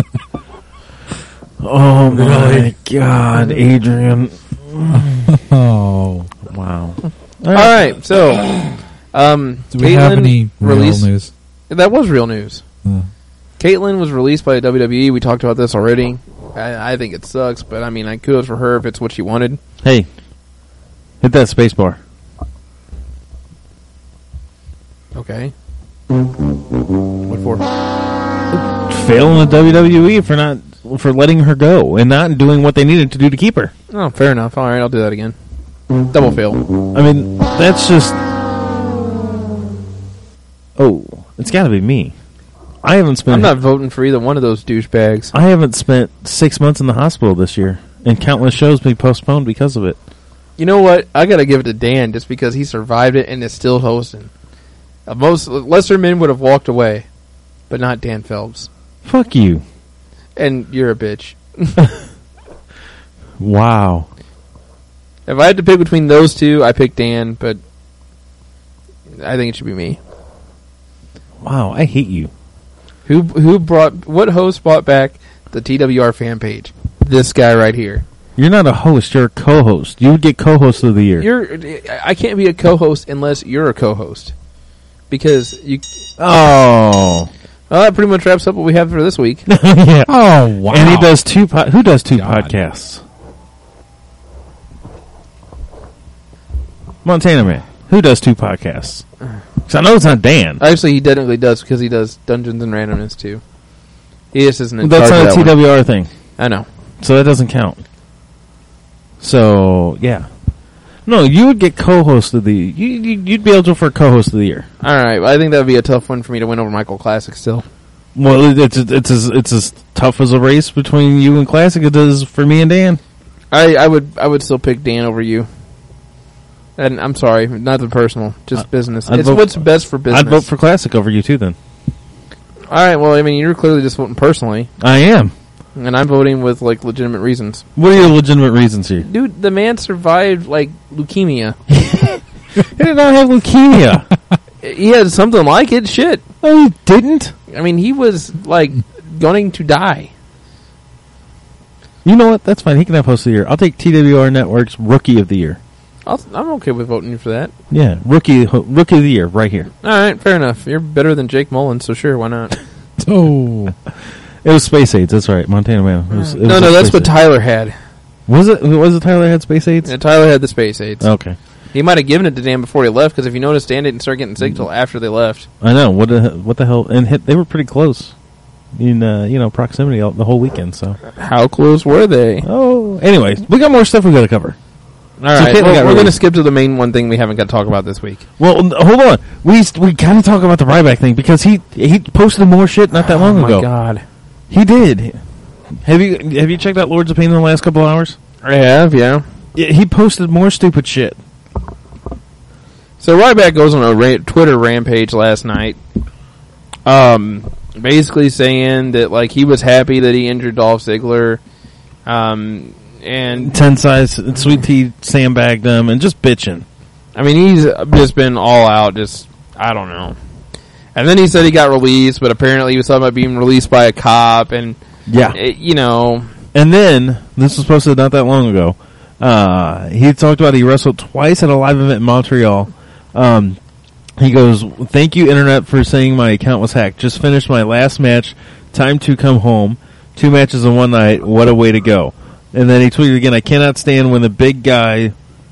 S2: Oh, my God, Adrian.
S3: Oh.
S2: Wow.
S1: All right, so,
S3: Do we have
S1: Caitlyn
S3: any real
S1: released-
S3: news?
S1: That was real news.
S3: Uh,
S1: Caitlyn was released by WWE. We talked about this already. I think it sucks, but I mean, kudos for her if it's what she wanted.
S2: Hey, hit that space bar.
S1: Okay. What for?
S2: Failing the WWE for letting her go and not doing what they needed to do to keep her.
S1: Oh, fair enough. All right, I'll do that again. Double fail.
S2: I mean, that's just... Oh, it's got to be me. I haven't spent...
S1: I'm not voting for either one of those douchebags.
S2: I haven't spent 6 months in the hospital this year, and countless shows being postponed because of it.
S1: You know what? I got to give it to Dan just because he survived it and is still hosting. Most lesser men would have walked away, but not Dan Phelps.
S2: Fuck you.
S1: And you're a bitch.
S2: Wow.
S1: If I had to pick between those two, I pick Dan, but I think it should be me.
S2: Wow, I hate you.
S1: What host brought back the TWR fan page? This guy right here.
S2: You're not a host, you're a co-host. You would get co-host of the year.
S1: I can't be a co-host unless you're a co-host. Because you...
S2: Oh.
S1: Well, that pretty much wraps up what we have for this week.
S2: Yeah.
S3: Oh, wow.
S2: And he does two... who does two
S3: God.
S2: podcasts? Montana Man. Who does two podcasts? Because I know it's not Dan.
S1: Actually, he technically does because he does Dungeons and Randomness too. He just isn't in
S2: That's
S1: charge
S2: not a
S1: of that one.
S2: TWR thing.
S1: I know.
S2: So that doesn't count. So, yeah. No, you would get co-host of the... You'd be eligible for co-host of the year.
S1: All right, well, I think that would be a tough one for me to win over Michael Classic still.
S2: Well, it's as tough as a race between you and Classic as it is for me and Dan.
S1: I would still pick Dan over you. And I'm sorry, nothing personal, just business.
S2: I'd
S1: It's
S2: vote-
S1: what's best for business.
S2: I'd vote for Classic over you too then.
S1: All right, well, I mean, you're clearly just voting personally,
S2: I am.
S1: and I'm voting with like legitimate reasons.
S2: What are your legitimate reasons here?
S1: Dude, the man survived like leukemia.
S2: He did not have leukemia.
S1: He had something like it. Shit.
S2: No, he didn't.
S1: I mean, he was like going to die.
S2: You know what? That's fine. He can have host of the year. I'll take TWR Network's Rookie of the Year.
S1: I'm okay with voting you for that.
S2: Yeah, Rookie of the Year right here.
S1: All right, fair enough. You're better than Jake Mullins, so sure, why not?
S3: Oh.
S2: It was Space AIDS. That's right, Montana Man. It was
S1: No,
S2: a
S1: that's
S2: Space
S1: what
S2: AIDS.
S1: Tyler had.
S2: Was it? Was it Tyler had Space AIDS?
S1: Yeah, Tyler had the space AIDS.
S2: Okay,
S1: He might have given it to Dan before he left, because if you notice, Dan didn't start getting sick till after they left.
S2: I know. What the hell? And they were pretty close in proximity the whole weekend. So
S1: How close were they?
S2: anyways, we got more stuff we got to cover.
S1: All right,
S2: Caitlyn got
S1: we're going to
S2: released.
S1: skip to the main one thing we haven't got to talk about this week.
S2: Well, hold on. We kind of talk about the Ryback thing because he posted more shit not that long
S1: oh
S2: ago.
S1: my God.
S2: He did. Have you checked out Lords of Pain in the last couple of hours?
S1: I have, yeah.
S2: Yeah, he posted more stupid shit.
S1: So Ryback goes on a Twitter rampage last night, basically saying that like he was happy that he injured Dolph Ziggler, and
S2: Ten Size and Sweet Tea sandbagged him and just bitching.
S1: I mean he's just been all out, just I don't know. And then he said he got released, but apparently he was talking about being released by a cop, and
S2: Yeah. And then, this was posted not that long ago, he talked about he wrestled twice at a live event in Montreal. He goes, "Thank you, Internet, for saying my account was hacked. Just finished my last match. Time to come home. 2 matches in one night. What a way to go. And then he tweeted again, I cannot stand when the big guy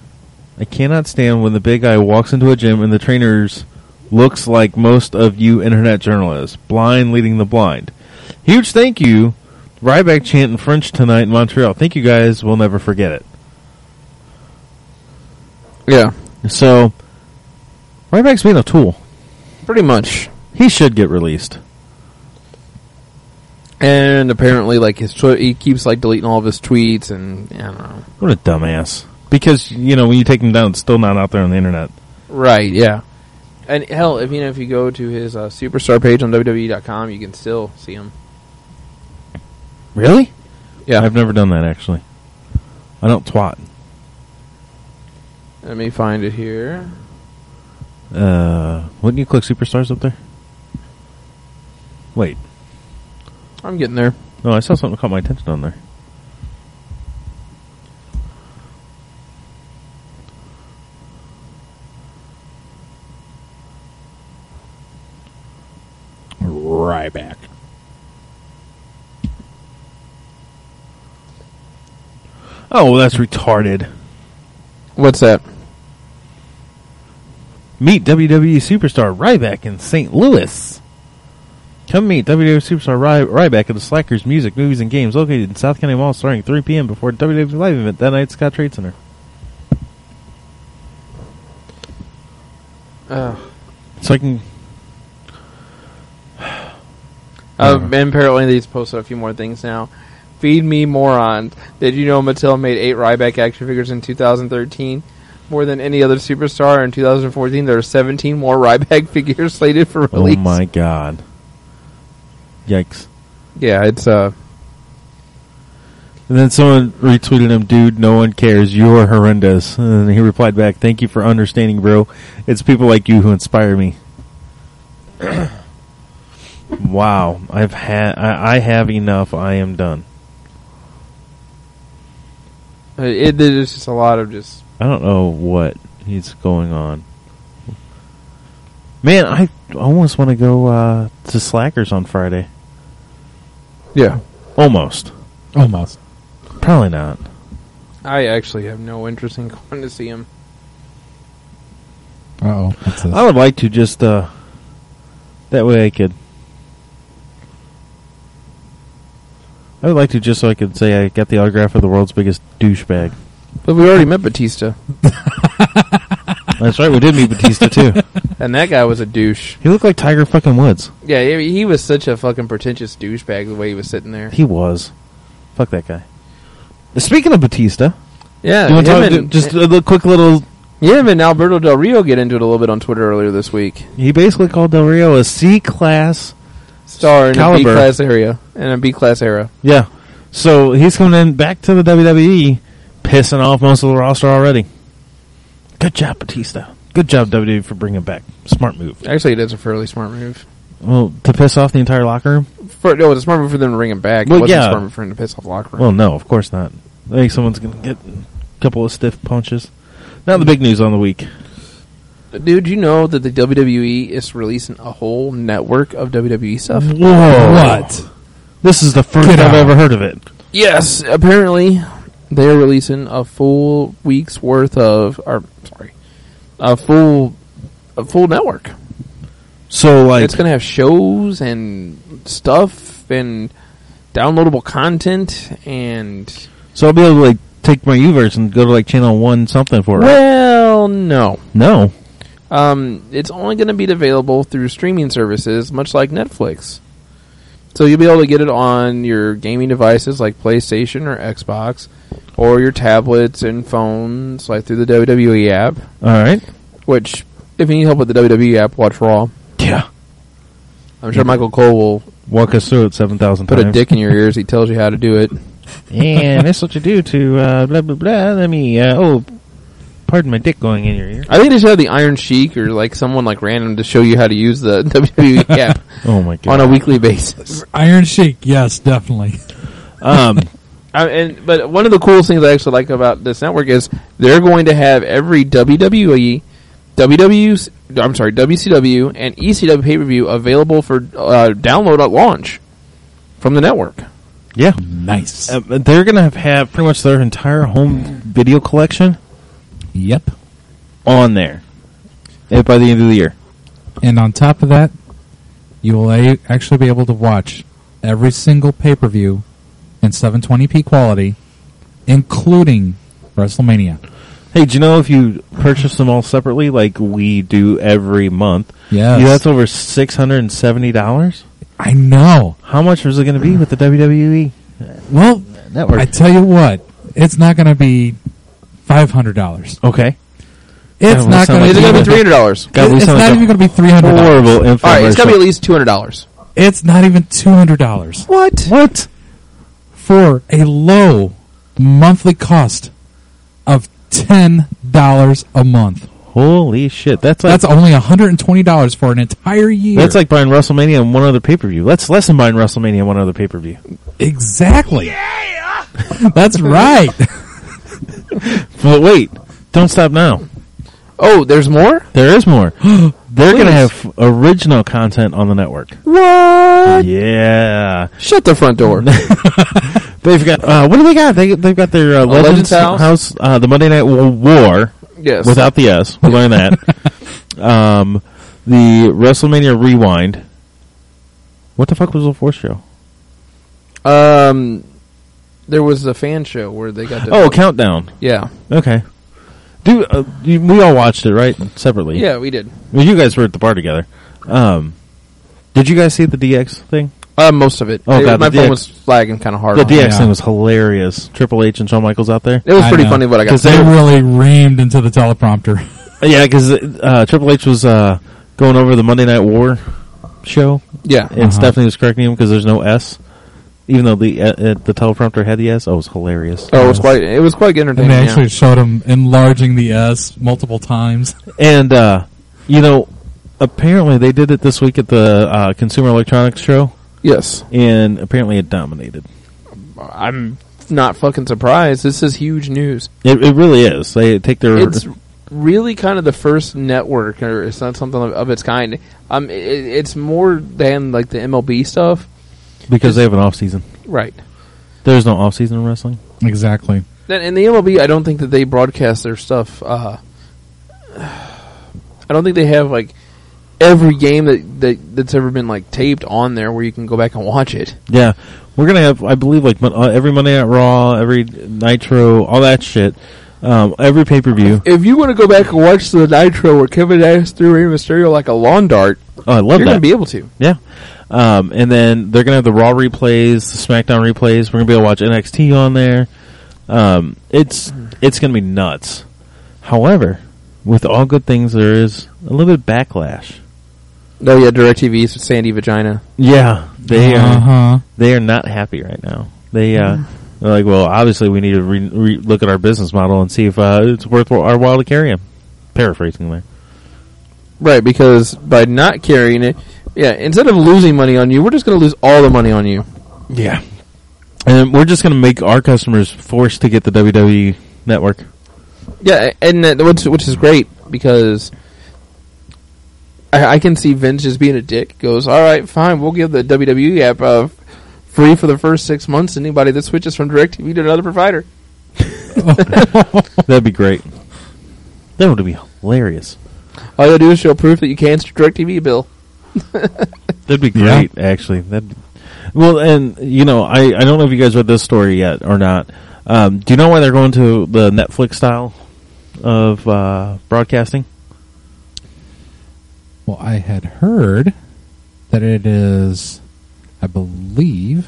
S2: walks into a gym and the trainers looks like most of you internet journalists. Blind leading the blind. Huge thank you. Ryback chant in French tonight in Montreal. Thank you guys. We'll never forget it.
S1: Yeah,
S2: So, Ryback's being a tool.
S1: pretty much.
S2: He should get released.
S1: And apparently, like he keeps like deleting all of his tweets, and I don't know.
S2: What a dumbass. Because, when you take him down, it's still not out there on the internet.
S1: Right? Yeah. And hell, if you go to his Superstar page on WWE.com, you can still see him.
S2: Really?
S1: Yeah.
S2: I've never done that, actually. I don't twat.
S1: Let me find it here.
S2: Wouldn't you click Superstars up there? Wait.
S1: I'm getting there.
S2: No, I saw something that caught my attention on there.
S3: Ryback.
S2: Oh, well, that's retarded.
S1: What's that?
S2: Meet WWE superstar Ryback in St. Louis. Come meet WWE superstar Ryback at the Slackers Music, Movies, and Games located in South County Mall starting at 3 p.m. before WWE live event that night at Scott Trade Center. So I can...
S1: And apparently they've posted a few more things now. Feed me morons. Did you know Mattel made 8 Ryback action figures in 2013? More than any other superstar. In 2014, there are 17 more Ryback figures slated for release.
S2: Oh my god. Yikes.
S1: Yeah, it's
S2: And then someone retweeted him, dude, no one cares. You're horrendous. And he replied back, thank you for understanding, bro. It's people like you who inspire me. Wow. I have enough. I am done.
S1: there's just a lot of just...
S2: I don't know what he's going on. Man, I almost want to go to Slackers on Friday.
S1: Yeah.
S2: Almost. Probably not.
S1: I actually have no interest in going to see him.
S3: Uh-oh. What's this?
S2: I would like to just, that way I could... I would like to just so I could say I got the autograph of the world's biggest douchebag.
S1: But we already met Batista.
S2: That's right, we did meet Batista too.
S1: And that guy was a douche.
S2: He looked like Tiger fucking Woods.
S1: Yeah, he was such a fucking pretentious douchebag the way he was sitting there.
S2: He was. Fuck that guy. Speaking of Batista,
S1: Yeah,
S2: you want to
S1: him
S2: talk
S1: and-
S2: just a quick little...
S1: him and Alberto Del Rio get into it a little bit on Twitter earlier this week.
S2: He basically called Del Rio a C-class...
S1: Star in
S2: Caliber.
S1: a B-class area. In a B-class era.
S2: Yeah. So he's coming in back to the WWE, pissing off most of the roster already. Good job, Batista. Good job, WWE, for bringing him back. Smart move.
S1: Actually, it is a fairly smart move.
S2: Well, to piss off the entire locker room?
S1: No, it's a smart move for them to bring him back.
S2: Well,
S1: It wasn't
S2: yeah.
S1: a smart move for him to piss off the locker room.
S2: Well, no, of course not. I think someone's going to get a couple of stiff punches. Now the big news on the week.
S1: Dude, you know that the WWE is releasing a whole network of WWE stuff?
S2: Whoa.
S3: What?
S2: This is the first
S3: Get
S2: I've
S3: out.
S2: ever heard of it.
S1: Yes, apparently they're releasing a full week's worth of... a full network.
S2: So, like...
S1: It's going to have shows and stuff and downloadable content and...
S2: So I'll be able to, like, take my Uverse and go to, like, channel 1 something for it, right?
S1: Well, no.
S2: No.
S1: It's only going to be available through streaming services, much like Netflix. So you'll be able to get it on your gaming devices like PlayStation or Xbox, or your tablets and phones, like through the WWE app.
S2: All right.
S1: Which, if you need help with the WWE app, watch Raw.
S2: Yeah.
S1: I'm sure Michael Cole will
S2: Walk us through it 7,000
S1: put
S2: times.
S1: a dick in your ears. He tells you how to do it.
S2: And that's what you do to blah, blah, blah. Let me, pardon my dick going in your ear.
S1: I think they should have the Iron Sheik or like someone like random to show you how to use the WWE app
S2: Oh, my God.
S1: on a weekly basis.
S3: Iron Sheik, yes, definitely.
S1: But one of the coolest things I actually like about this network is they're going to have every WWE, WCW, and ECW pay-per-view available for download at launch from the network.
S2: Yeah.
S3: Nice.
S2: They're going to have pretty much their entire home video collection
S3: Yep.
S2: on there by the end of the year.
S3: And on top of that, you will actually be able to watch every single pay-per-view in 720p quality, including WrestleMania.
S2: Hey, do you know if you purchase them all separately, like we do every month,
S3: Yes.
S2: that's over $670?
S3: I know.
S2: How much is it going to be with the WWE
S3: Well,
S2: network?
S3: I tell you what, it's not going to be $500.
S2: Okay.
S3: It's
S2: we
S3: not
S2: sound
S3: going
S1: Is
S3: to
S1: it
S3: be.
S1: going to be $300?
S2: God, we
S3: It's
S2: sound
S3: not
S2: like
S3: even going to be $300.
S2: horrible infomercial.
S1: All right, it's got to be at least $200.
S3: It's not even $200
S2: What?
S3: for a low monthly cost of $10 a month.
S2: Holy shit. That's
S3: Only $120 for an entire year.
S2: That's like buying WrestleMania and one other pay-per-view. That's less than buying WrestleMania and one other pay-per-view.
S3: exactly. That's right.
S2: But wait, don't stop now.
S1: Oh, there's more?
S2: There is more. They're going to
S1: Please.
S2: have original content on the network.
S1: What?
S2: Yeah.
S1: Shut the front door.
S2: They've got, what do they got? They've got their Legends
S1: House?
S2: the Monday Night War,
S1: Yes.
S2: without the S. We learned that. The WrestleMania Rewind. What the fuck was the fourth show?
S1: There was a fan show where they got to...
S2: Oh, Countdown.
S1: Yeah.
S2: Okay. Dude, we all watched it, right? Separately.
S1: Yeah, we did.
S2: Well, you guys were at the bar together. Did you guys see the DX thing?
S1: Most of it.
S2: Oh, God,
S1: My
S2: the
S1: phone
S2: DX
S1: was lagging kind of hard.
S2: The
S1: on
S2: DX
S1: it.
S3: yeah.
S2: thing was hilarious. Triple H and Shawn Michaels out there.
S1: It was
S3: I
S1: pretty
S3: know.
S1: funny what I got.
S2: 'Cause
S3: They really reamed into the teleprompter.
S2: Yeah, because Triple H was going over the Monday Night War show,
S1: Yeah.
S2: and Stephanie was correcting him because there's no S, even though the teleprompter had the S. Oh, it was hilarious.
S1: Oh, it was quite
S3: And
S1: entertaining.
S3: they
S1: yeah.
S3: actually showed him enlarging the S multiple times.
S2: And apparently they did it this week at the Consumer Electronics Show,
S1: Yes.
S2: and apparently it dominated.
S1: I'm not fucking surprised. This is huge news.
S2: It really is. They take their
S1: It's really kind of the first network, or it's not something of its kind. It's more than like the MLB stuff,
S2: because they have an off season.
S1: right?
S2: There's no off season in wrestling.
S3: Exactly.
S1: Then in the MLB, I don't think that they broadcast their stuff. I don't think they have like every game that's ever been like taped on there where you can go back and watch it.
S2: Yeah, we're gonna have, I believe, like every Monday Night Raw, every Nitro, all that shit. Every pay per view.
S1: If you want to go back and watch the Nitro where Kevin Nash threw Rey Mysterio like a lawn dart,
S2: Oh, I love
S1: you're
S2: that.
S1: going to be able to.
S2: Yeah. And then they're gonna have the Raw replays, the SmackDown replays. We're gonna be able to watch NXT on there. It's gonna be nuts. However, with all good things, there is a little bit of backlash.
S1: Oh yeah, DirecTV's Sandy Vagina.
S2: Yeah, they
S3: Uh-huh.
S2: are not happy right now. They're like, well, obviously we need to look at our business model and see if it's worth our while to carry them. Paraphrasing there.
S1: Right, because by not carrying it, instead of losing money on you, we're just going to lose all the money on you.
S2: Yeah. And we're just going to make our customers forced to get the WWE network.
S1: Yeah, and which is great because I can see Vince just being a dick. Goes, all right, fine, we'll give the WWE app free for the first 6 months. Anybody that switches from DirecTV to another provider.
S2: That'd be great. That would be hilarious.
S1: All you gotta do is show proof that you canceled your DirecTV bill.
S2: That'd be great, actually. Well, and, I don't know if you guys read this story yet or not. Do you know why they're going to the Netflix style of broadcasting?
S3: Well, I had heard that it is, I believe,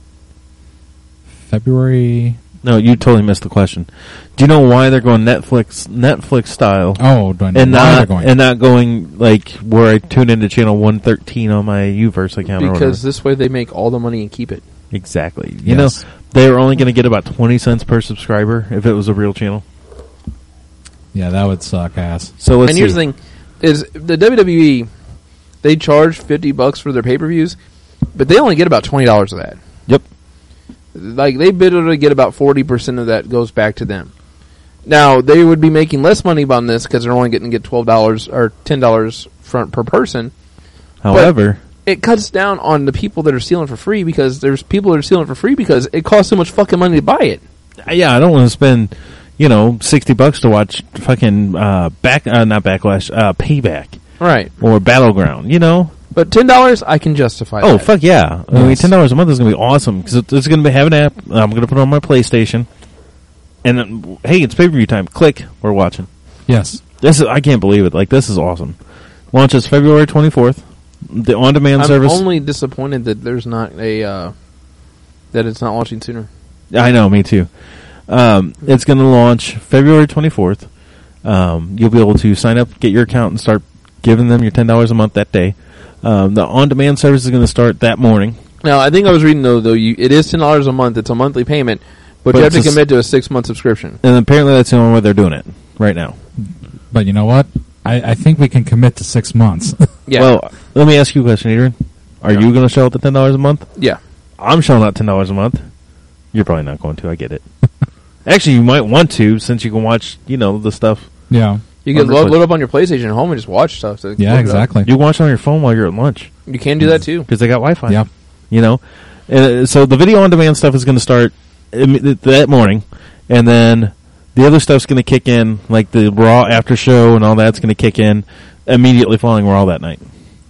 S3: February.
S2: No, you totally missed the question. Do you know why they're going Netflix style?
S3: Oh, do I know
S2: And
S3: why
S2: not
S3: they're going?
S2: and not going like where I tune into channel 113 on my Uverse account.
S1: Because this way they make all the money and keep it.
S2: Exactly.
S3: Yes.
S2: They're only going to get about 20 cents per subscriber if it was a real channel.
S3: Yeah, that would suck ass.
S2: So let's
S1: And here's the thing: is the WWE they charge $50 for their pay-per-views, but they only get about $20 of that.
S2: Yep.
S1: Like they bid to get about 40% of that goes back to them. Now they would be making less money on this because they're only getting $12 or $10 front per person.
S2: However,
S1: it cuts down on the people that are stealing for free, because there's people that are stealing for free because it costs so much fucking money to buy it.
S2: Yeah, I don't want to spend, $60 to watch fucking not Backlash, Payback
S1: Right.
S2: or Battleground.
S1: But $10, I can justify
S2: Oh,
S1: that.
S2: fuck yeah. I mean,
S3: Yes.
S2: $10 a month is going to be awesome because it's going to have an app. I'm going to put it on my PlayStation. And then, hey, it's pay-per-view time. Click. We're watching.
S3: Yes.
S2: I can't believe it. Like, this is awesome. Launches February 24th. The on-demand
S1: I'm
S2: service.
S1: only disappointed that there's not that it's not launching sooner.
S2: I know, me too. It's going to launch February 24th. You'll be able to sign up, get your account, and start giving them your $10 a month that day. The on-demand service is going to start that morning.
S1: Now, I think I was reading, though it is $10 a month. It's a monthly payment, but you have to
S2: it's
S1: commit to a 6-month subscription.
S2: And apparently that's the only way they're doing it right now.
S3: But you know what? I think we can commit to 6 months.
S1: Yeah.
S2: Well, let me ask you a question, Adrian. Are you going to shell out the $10 a month?
S1: Yeah.
S2: I'm shelling out $10 a month. You're probably not going to. I get it. Actually, you might want to, since you can watch, the stuff.
S3: Yeah.
S1: You can
S2: Wonderful.
S1: load up on your PlayStation at home and just watch stuff. So
S3: Yeah, exactly.
S2: You can watch it on your phone while you're at lunch.
S1: You can do that, too.
S2: Because they got Wi-Fi.
S3: Yeah.
S2: So the video on demand stuff is going to start that morning, and then the other stuff's going to kick in, like the Raw after show and all that's going to kick in immediately following Raw that night.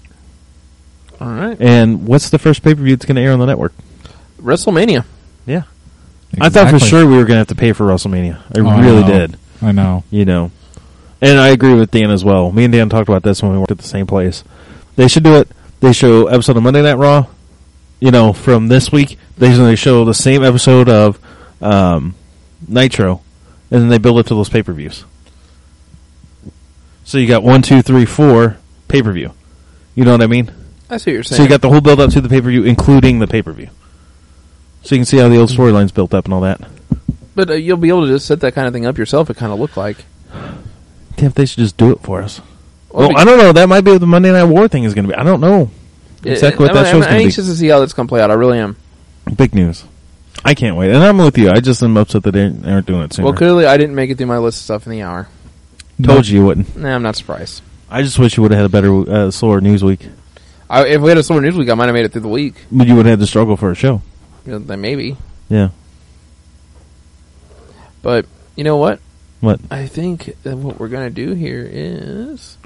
S1: All right.
S2: And what's the first pay-per-view that's going to air on the network?
S1: WrestleMania.
S2: Yeah. I thought for sure we were going to have to pay for WrestleMania. I really did.
S3: I know.
S2: And I agree with Dan as well. Me and Dan talked about this when we worked at the same place. They should do it. They show episode of Monday Night Raw, from this week. They show the same episode of Nitro, and then they build it to those pay-per-views. So you got 1, 2, 3, 4 pay-per-view. You know what I mean?
S1: I see what you're saying.
S2: So you got the whole build-up to the pay-per-view, including the pay-per-view. So you can see how the old storyline's built up and all that.
S1: But you'll be able to just set that kind of thing up yourself, it kind of look like.
S2: Damn, if they should just do it for us.
S1: Well,
S2: Well, I don't know. That might be what the Monday Night War thing is going to be. I don't know exactly what that show's
S1: I'm
S2: going
S1: anxious to see how that's going to play out. I really am.
S2: be. Big news. I can't wait. And I'm with you. I just am upset that they aren't doing it sooner.
S1: Well, clearly I didn't make it through my list of stuff in the hour.
S2: Told you wouldn't.
S1: Nah, I'm not surprised.
S2: I just wish you would have had a better, slower news week.
S1: If we had a slower news week, I might have made it through the week.
S2: But you would have had to struggle for a show.
S1: Then maybe.
S2: Yeah.
S1: But you know what?
S2: What?
S1: I think that what we're going to do here is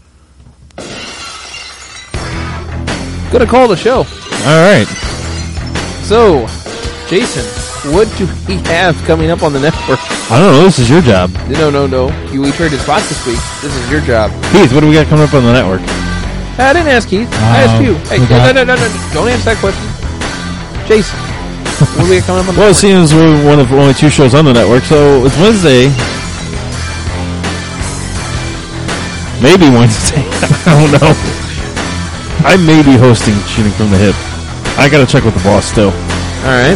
S1: going to call the show.
S2: All right.
S1: So, Jason, what do we have coming up on the network?
S2: I don't know. This is your job.
S1: No. We traded spots this week. This is your job.
S2: Keith, what do we got coming up on the network?
S1: I didn't ask Keith. I asked you. Hey,
S3: we got-
S1: no. Don't answer that question. Jason, what do we got coming up on the
S2: Well, it
S1: network?
S2: seems we're one of only 2 shows on the network, so it's Wednesday. Maybe Wednesday. I don't know. I may be hosting Shooting from the Hip. I got to check with the boss still.
S1: All right.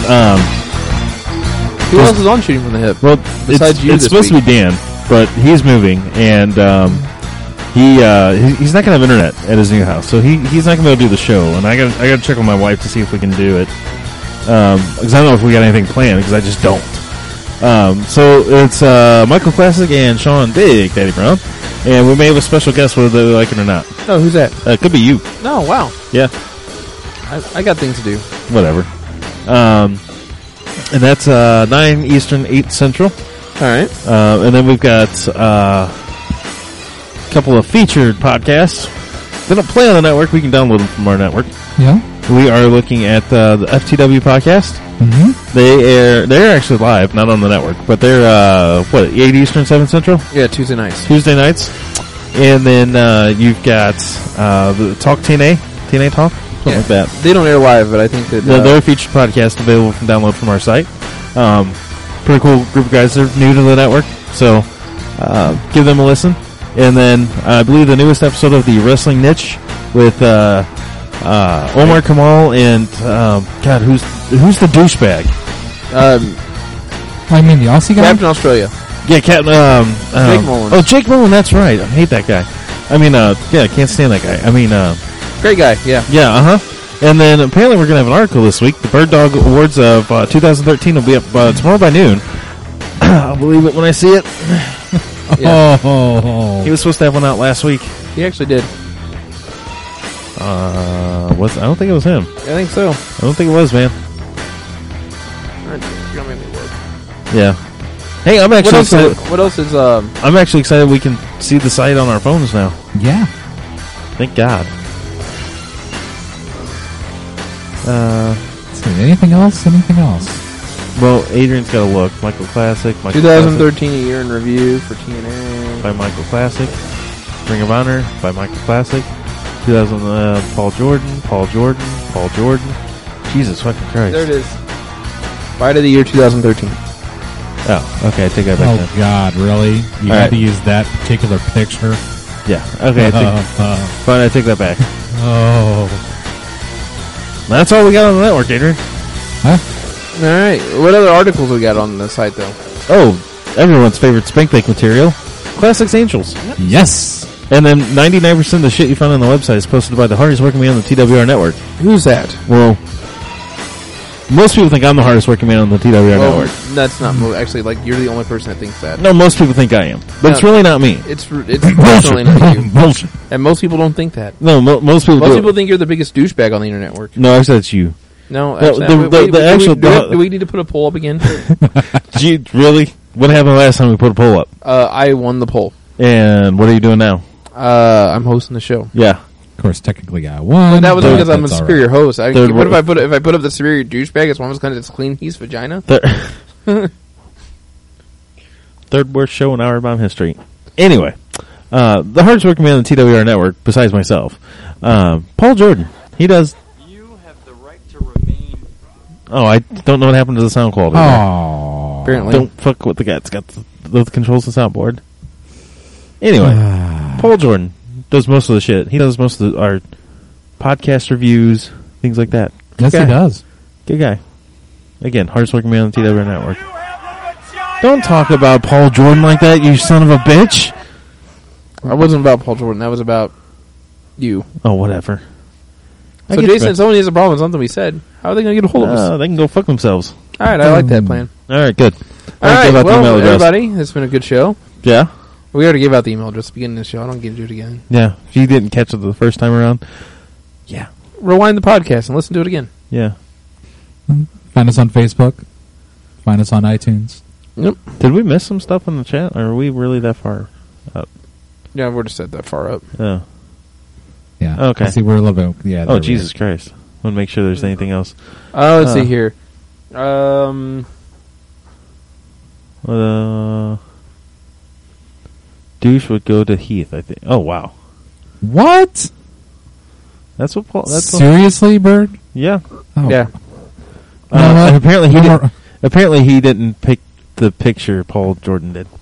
S1: Who else is on Shooting from the Hip?
S2: Well,
S1: Besides you
S2: it's
S1: this
S2: supposed
S1: week.
S2: to be Dan, but he's moving, and he's not gonna have internet at his new house, so he's not gonna be able to do the show. And I got to check with my wife to see if we can do it, because I don't know if we got anything planned, because I just don't. So it's Michael Classic and Sean Big Daddy Brown, and we may have a special guest whether they like it or not.
S1: Oh, who's that?
S2: It could be you.
S1: No, wow.
S2: Yeah,
S1: I got things to do.
S2: whatever. And that's 9 Eastern, 8 Central.
S1: All right.
S2: And then we've got a couple of featured podcasts. They don't play on the network. We can download them from our network.
S3: Yeah.
S2: We are looking at the FTW podcast.
S3: Mm-hmm.
S2: They're actually live, not on the network, but they're 8 Eastern, 7 Central,
S1: Yeah, Tuesday nights.
S2: Tuesday nights. And then you've got the Talk TNA Talk, something like that.
S1: They don't air live, but I think that
S2: They're a featured podcast available from download from our site. Pretty cool group of guys. They're new to the network, so give them a listen. And then I believe the newest episode of the Wrestling Niche with Omar Kamal and God, who's the douchebag?
S3: I mean, the Aussie guy?
S1: Captain Australia.
S2: Yeah, Captain.
S1: Jake Mullins.
S2: Oh, Jake Mullins. That's right. I hate that guy. I mean, yeah, I can't stand that guy. I mean,
S1: Great guy, yeah.
S2: yeah, And then apparently we're gonna have an article this week. The Bird Dog Awards of 2013 will be up tomorrow by noon. I'll believe it when I see it.
S1: Yeah.
S3: Oh.
S2: He was supposed to have one out last week.
S1: He actually did.
S2: was. I don't think it was him.
S1: I think so.
S2: I don't think it was, man.
S1: You're gonna make me look.
S2: Yeah. Hey, I'm actually excited.
S1: What else is
S2: I'm actually excited we can see the site on our phones now.
S3: Yeah.
S2: Thank God.
S3: Let's see, anything else?
S2: Well, Adrian's got to look. Michael Classic.
S1: 2013 A Year in Review for TNA.
S2: By Michael Classic. Ring of Honor by Michael Classic. 2000 Paul Jordan. Jesus fucking Christ.
S1: There it is. Fight of the Year 2013.
S2: Oh, okay. I take that back then.
S3: Oh, God, really? You
S2: All
S3: had
S2: right.
S3: to use that particular picture?
S2: Yeah. Okay. Fine, I take that back.
S3: Oh.
S2: That's all we got on the network, Adrian.
S3: Huh?
S1: All right. What other articles we got on the site though?
S2: Oh, everyone's favorite Spank Bank material. Classics Angels.
S3: Yes.
S2: And then 99% of the shit you find on the website is posted by the hardest working man on the TWR network.
S1: Who's that?
S2: Well, most people think I'm the hardest working man on the TWR network.
S1: That's not actually like you're the only person that thinks that.
S2: No, most people think I am. But it's
S1: No.
S2: really not me.
S1: It's definitely not you.
S2: Bullshit.
S1: And most people don't think that.
S2: No, most people
S1: Most
S2: do.
S1: people think you're the biggest douchebag on the internet network.
S2: No, I said it's you.
S1: No,
S2: The-
S1: actually,
S2: the actual-
S1: do we need to put a poll up again?
S2: Really? What happened last time we put a poll up?
S1: I won the poll.
S2: And what are you doing now?
S1: I'm hosting the show.
S2: Yeah.
S3: Of course, technically I won.
S1: But that was
S3: but
S1: because I'm a
S3: that's all
S1: superior host.
S2: Third
S1: What if
S2: wor-
S1: I put up the superior douchebag? It's one of going to clean his vagina.
S2: Third worst show in Hour Bomb history. Anyway, the hardest working man on the TWR network, besides myself, Paul Jordan. He does.
S5: You have the right to remain.
S2: Oh, I don't know what happened to the sound quality. there.
S3: Oh.
S1: Apparently,
S2: Don't fuck with the guy. It's got the controls the soundboard. Anyway, Paul Jordan does most of the shit. He does most of our podcast reviews, things like that.
S3: Yes,
S2: Good
S3: he
S2: guy.
S3: does.
S2: Good guy. Again, hardest working man on the TWR network. Don't talk about Paul Jordan like that, you son of a bitch.
S1: I wasn't about Paul Jordan. That was about you.
S2: Oh, whatever. I
S1: So,
S2: get
S1: Jason,
S2: you.
S1: if someone has a problem with something we said, how are they going to get a hold of us?
S2: They can go fuck themselves.
S1: All right, I like that plan.
S2: All right, good.
S1: All right,
S2: give out the email
S1: well,
S2: address.
S1: everybody, it's been a good show.
S2: Yeah?
S1: We already gave out the email address at the beginning of the show. I don't get to do it again.
S2: Yeah. If you didn't catch it the first time around. Yeah.
S1: Rewind the podcast and listen to it again.
S2: Yeah.
S3: Find us on Facebook. Find us on iTunes.
S1: Yep.
S2: Did we miss some stuff in the chat, or are we really that far up?
S1: Yeah, we're just set that far up.
S2: Oh.
S3: Yeah.
S2: Okay.
S3: I see, we're a little bit. Yeah.
S2: Oh,
S3: there we
S2: Jesus Christ. I want to make sure there's anything else.
S1: Let's see
S2: Uh.
S1: here.
S2: Douche would go to Heath, I think. Oh, wow.
S3: are. What?
S2: That's what Paul... That's what,
S3: Seriously, Bird?
S2: yeah.
S3: Oh.
S1: Yeah.
S2: And apparently he
S3: No
S2: did,
S3: more-
S2: apparently he didn't pick the picture Paul Jordan did.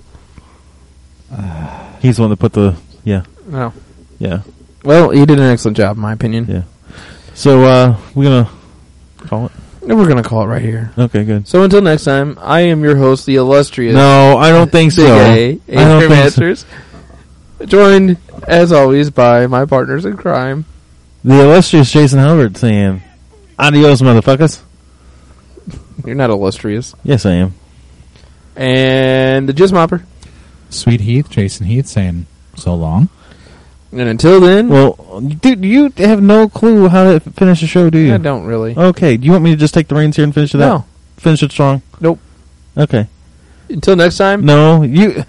S2: He's the one that put the... Yeah.
S1: No.
S2: Yeah.
S1: Well, you did an excellent job, in my opinion.
S2: Yeah. So, we're going to call it?
S1: And we're going to call it right here.
S2: Okay, good.
S1: So until next time, I am your host, the illustrious
S2: No, I don't think so.
S1: Big A,
S2: I don't
S1: Adrian
S2: think so.
S1: Masters. Joined, as always, by my partners in crime.
S2: The illustrious Jason Halbert saying, adios, motherfuckers.
S1: You're not illustrious.
S2: Yes, I am.
S1: And the Jizz Mopper.
S3: Sweet Heath, Jason Heath saying so long.
S1: And until then,
S2: Well, dude, you have no clue how to finish the show, do you?
S1: I don't really.
S2: Okay, do you want me to just take the reins here and finish it
S1: No.
S2: out? Finish it strong?
S1: Nope.
S2: Okay.
S1: Until next time.
S2: No, you...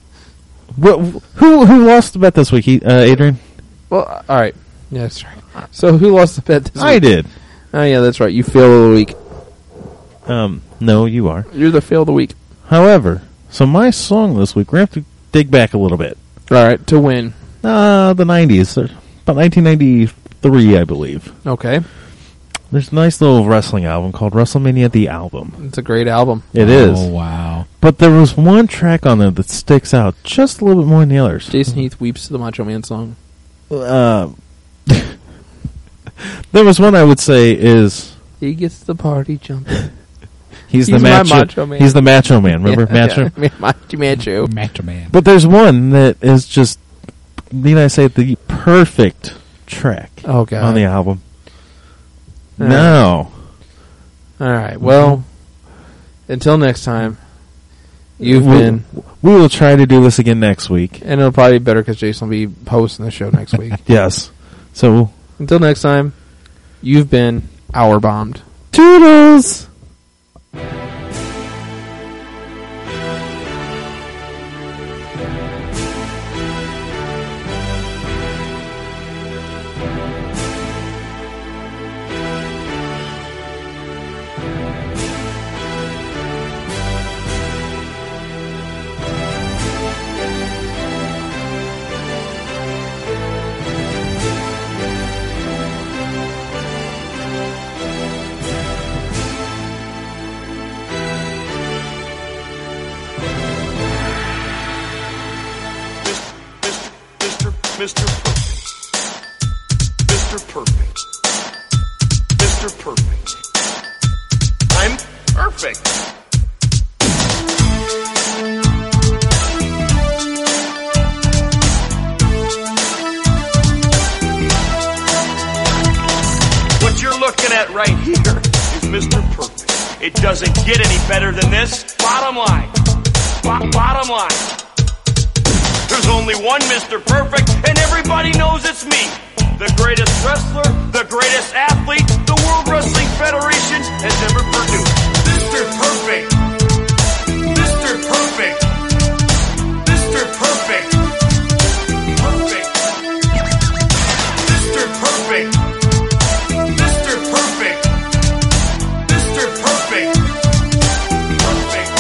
S2: Who lost the bet this week, Adrian?
S1: Well, all right. Yeah, that's right. So who lost the bet this week?
S2: I did.
S1: Oh, yeah, that's right. You fail of the week.
S2: No, you are.
S1: You're the fail of the week.
S2: However, so my song this week, we're going to have to dig back a little bit.
S1: All right, to win.
S2: The 90s. About 1993, I believe.
S1: Okay.
S2: There's a nice little wrestling album called WrestleMania the Album.
S1: It's a great album.
S2: It is.
S3: Oh, wow.
S2: But there was one track on there that sticks out just a little bit more than the others.
S1: Jason Heath weeps to the Macho Man song.
S2: There was one I would say is
S1: He gets the party jumping.
S2: he's the
S1: He's my
S2: macho.
S1: Macho Man.
S2: He's the Macho Man. Remember Macho?
S1: Yeah, Macho.
S3: Macho Man.
S2: But there's one that is just, need I say, the perfect track
S1: Oh, God.
S2: on the album.
S1: Yeah.
S2: No.
S1: All right. Well, until next time, you've
S2: We-
S1: been...
S2: We will try to do this again next week.
S1: And it'll probably be better because Jason will be hosting the show next week.
S2: Yes. So,
S1: Until next time, You've been hour bombed.
S2: Toodles!
S7: Mr. Perfect. Mr. Perfect. I'm perfect. What you're looking at right here is Mr. Perfect. It doesn't get any better than this. Bottom line. Bottom line. There's only one Mr. Perfect, and everybody knows it's me. The greatest wrestler, the greatest athlete, the World Wrestling Federation has ever produced. Mr. Perfect. Mr. Perfect. Mr. Perfect. Perfect. Mr. Perfect. Mr. Perfect. Mr. Perfect. Perfect.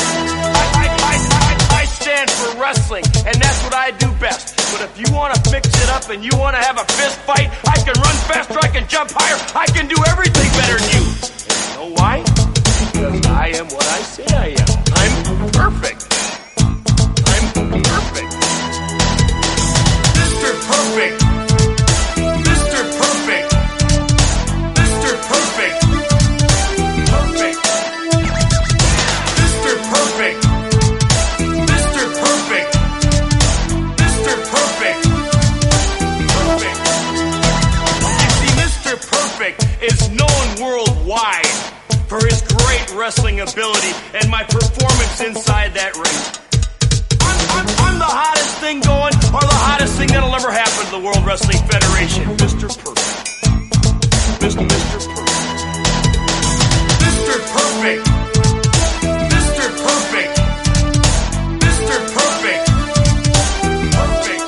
S7: I stand for wrestling, and that's what I do best. But if you want to mix it up and you want to have a fist fight, I can run faster, I can jump higher, I can do everything better than you. And you know why? Because I am what I say I am. I'm perfect. I'm perfect. Mr. Perfect. Mr. Perfect. Mr. Perfect. Perfect. Mr. Perfect. Mr. Perfect. Mr. Perfect. Perfect. You see, Mr. Perfect is known worldwide for his great wrestling ability and my performance inside that ring. I'm the hottest thing going, or the hottest thing that'll ever happen to the World Wrestling Federation. Mr. Perfect. Mr. Perfect. Mr. Perfect. Mr. Perfect. Mr. Perfect. Perfect.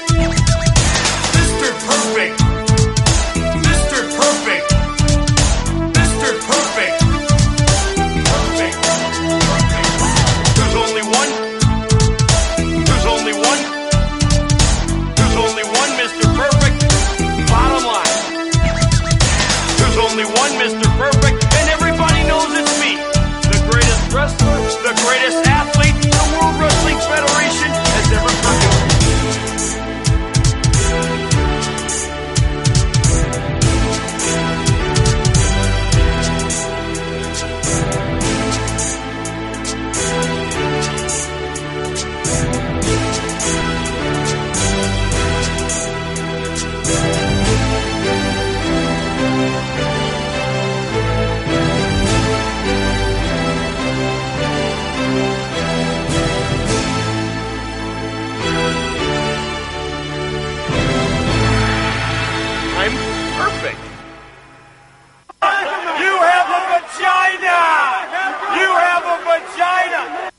S7: Mr. Perfect. Mr. Perfect. Mr. Perfect. Perfect. There's only one. There's only one. There's only one Mr. Perfect. Bottom line. There's only one Mr. Perfect, and everybody knows it's me. The greatest wrestler, the greatest athlete the World Wrestling Federation has ever produced. I'm perfect. You have a vagina!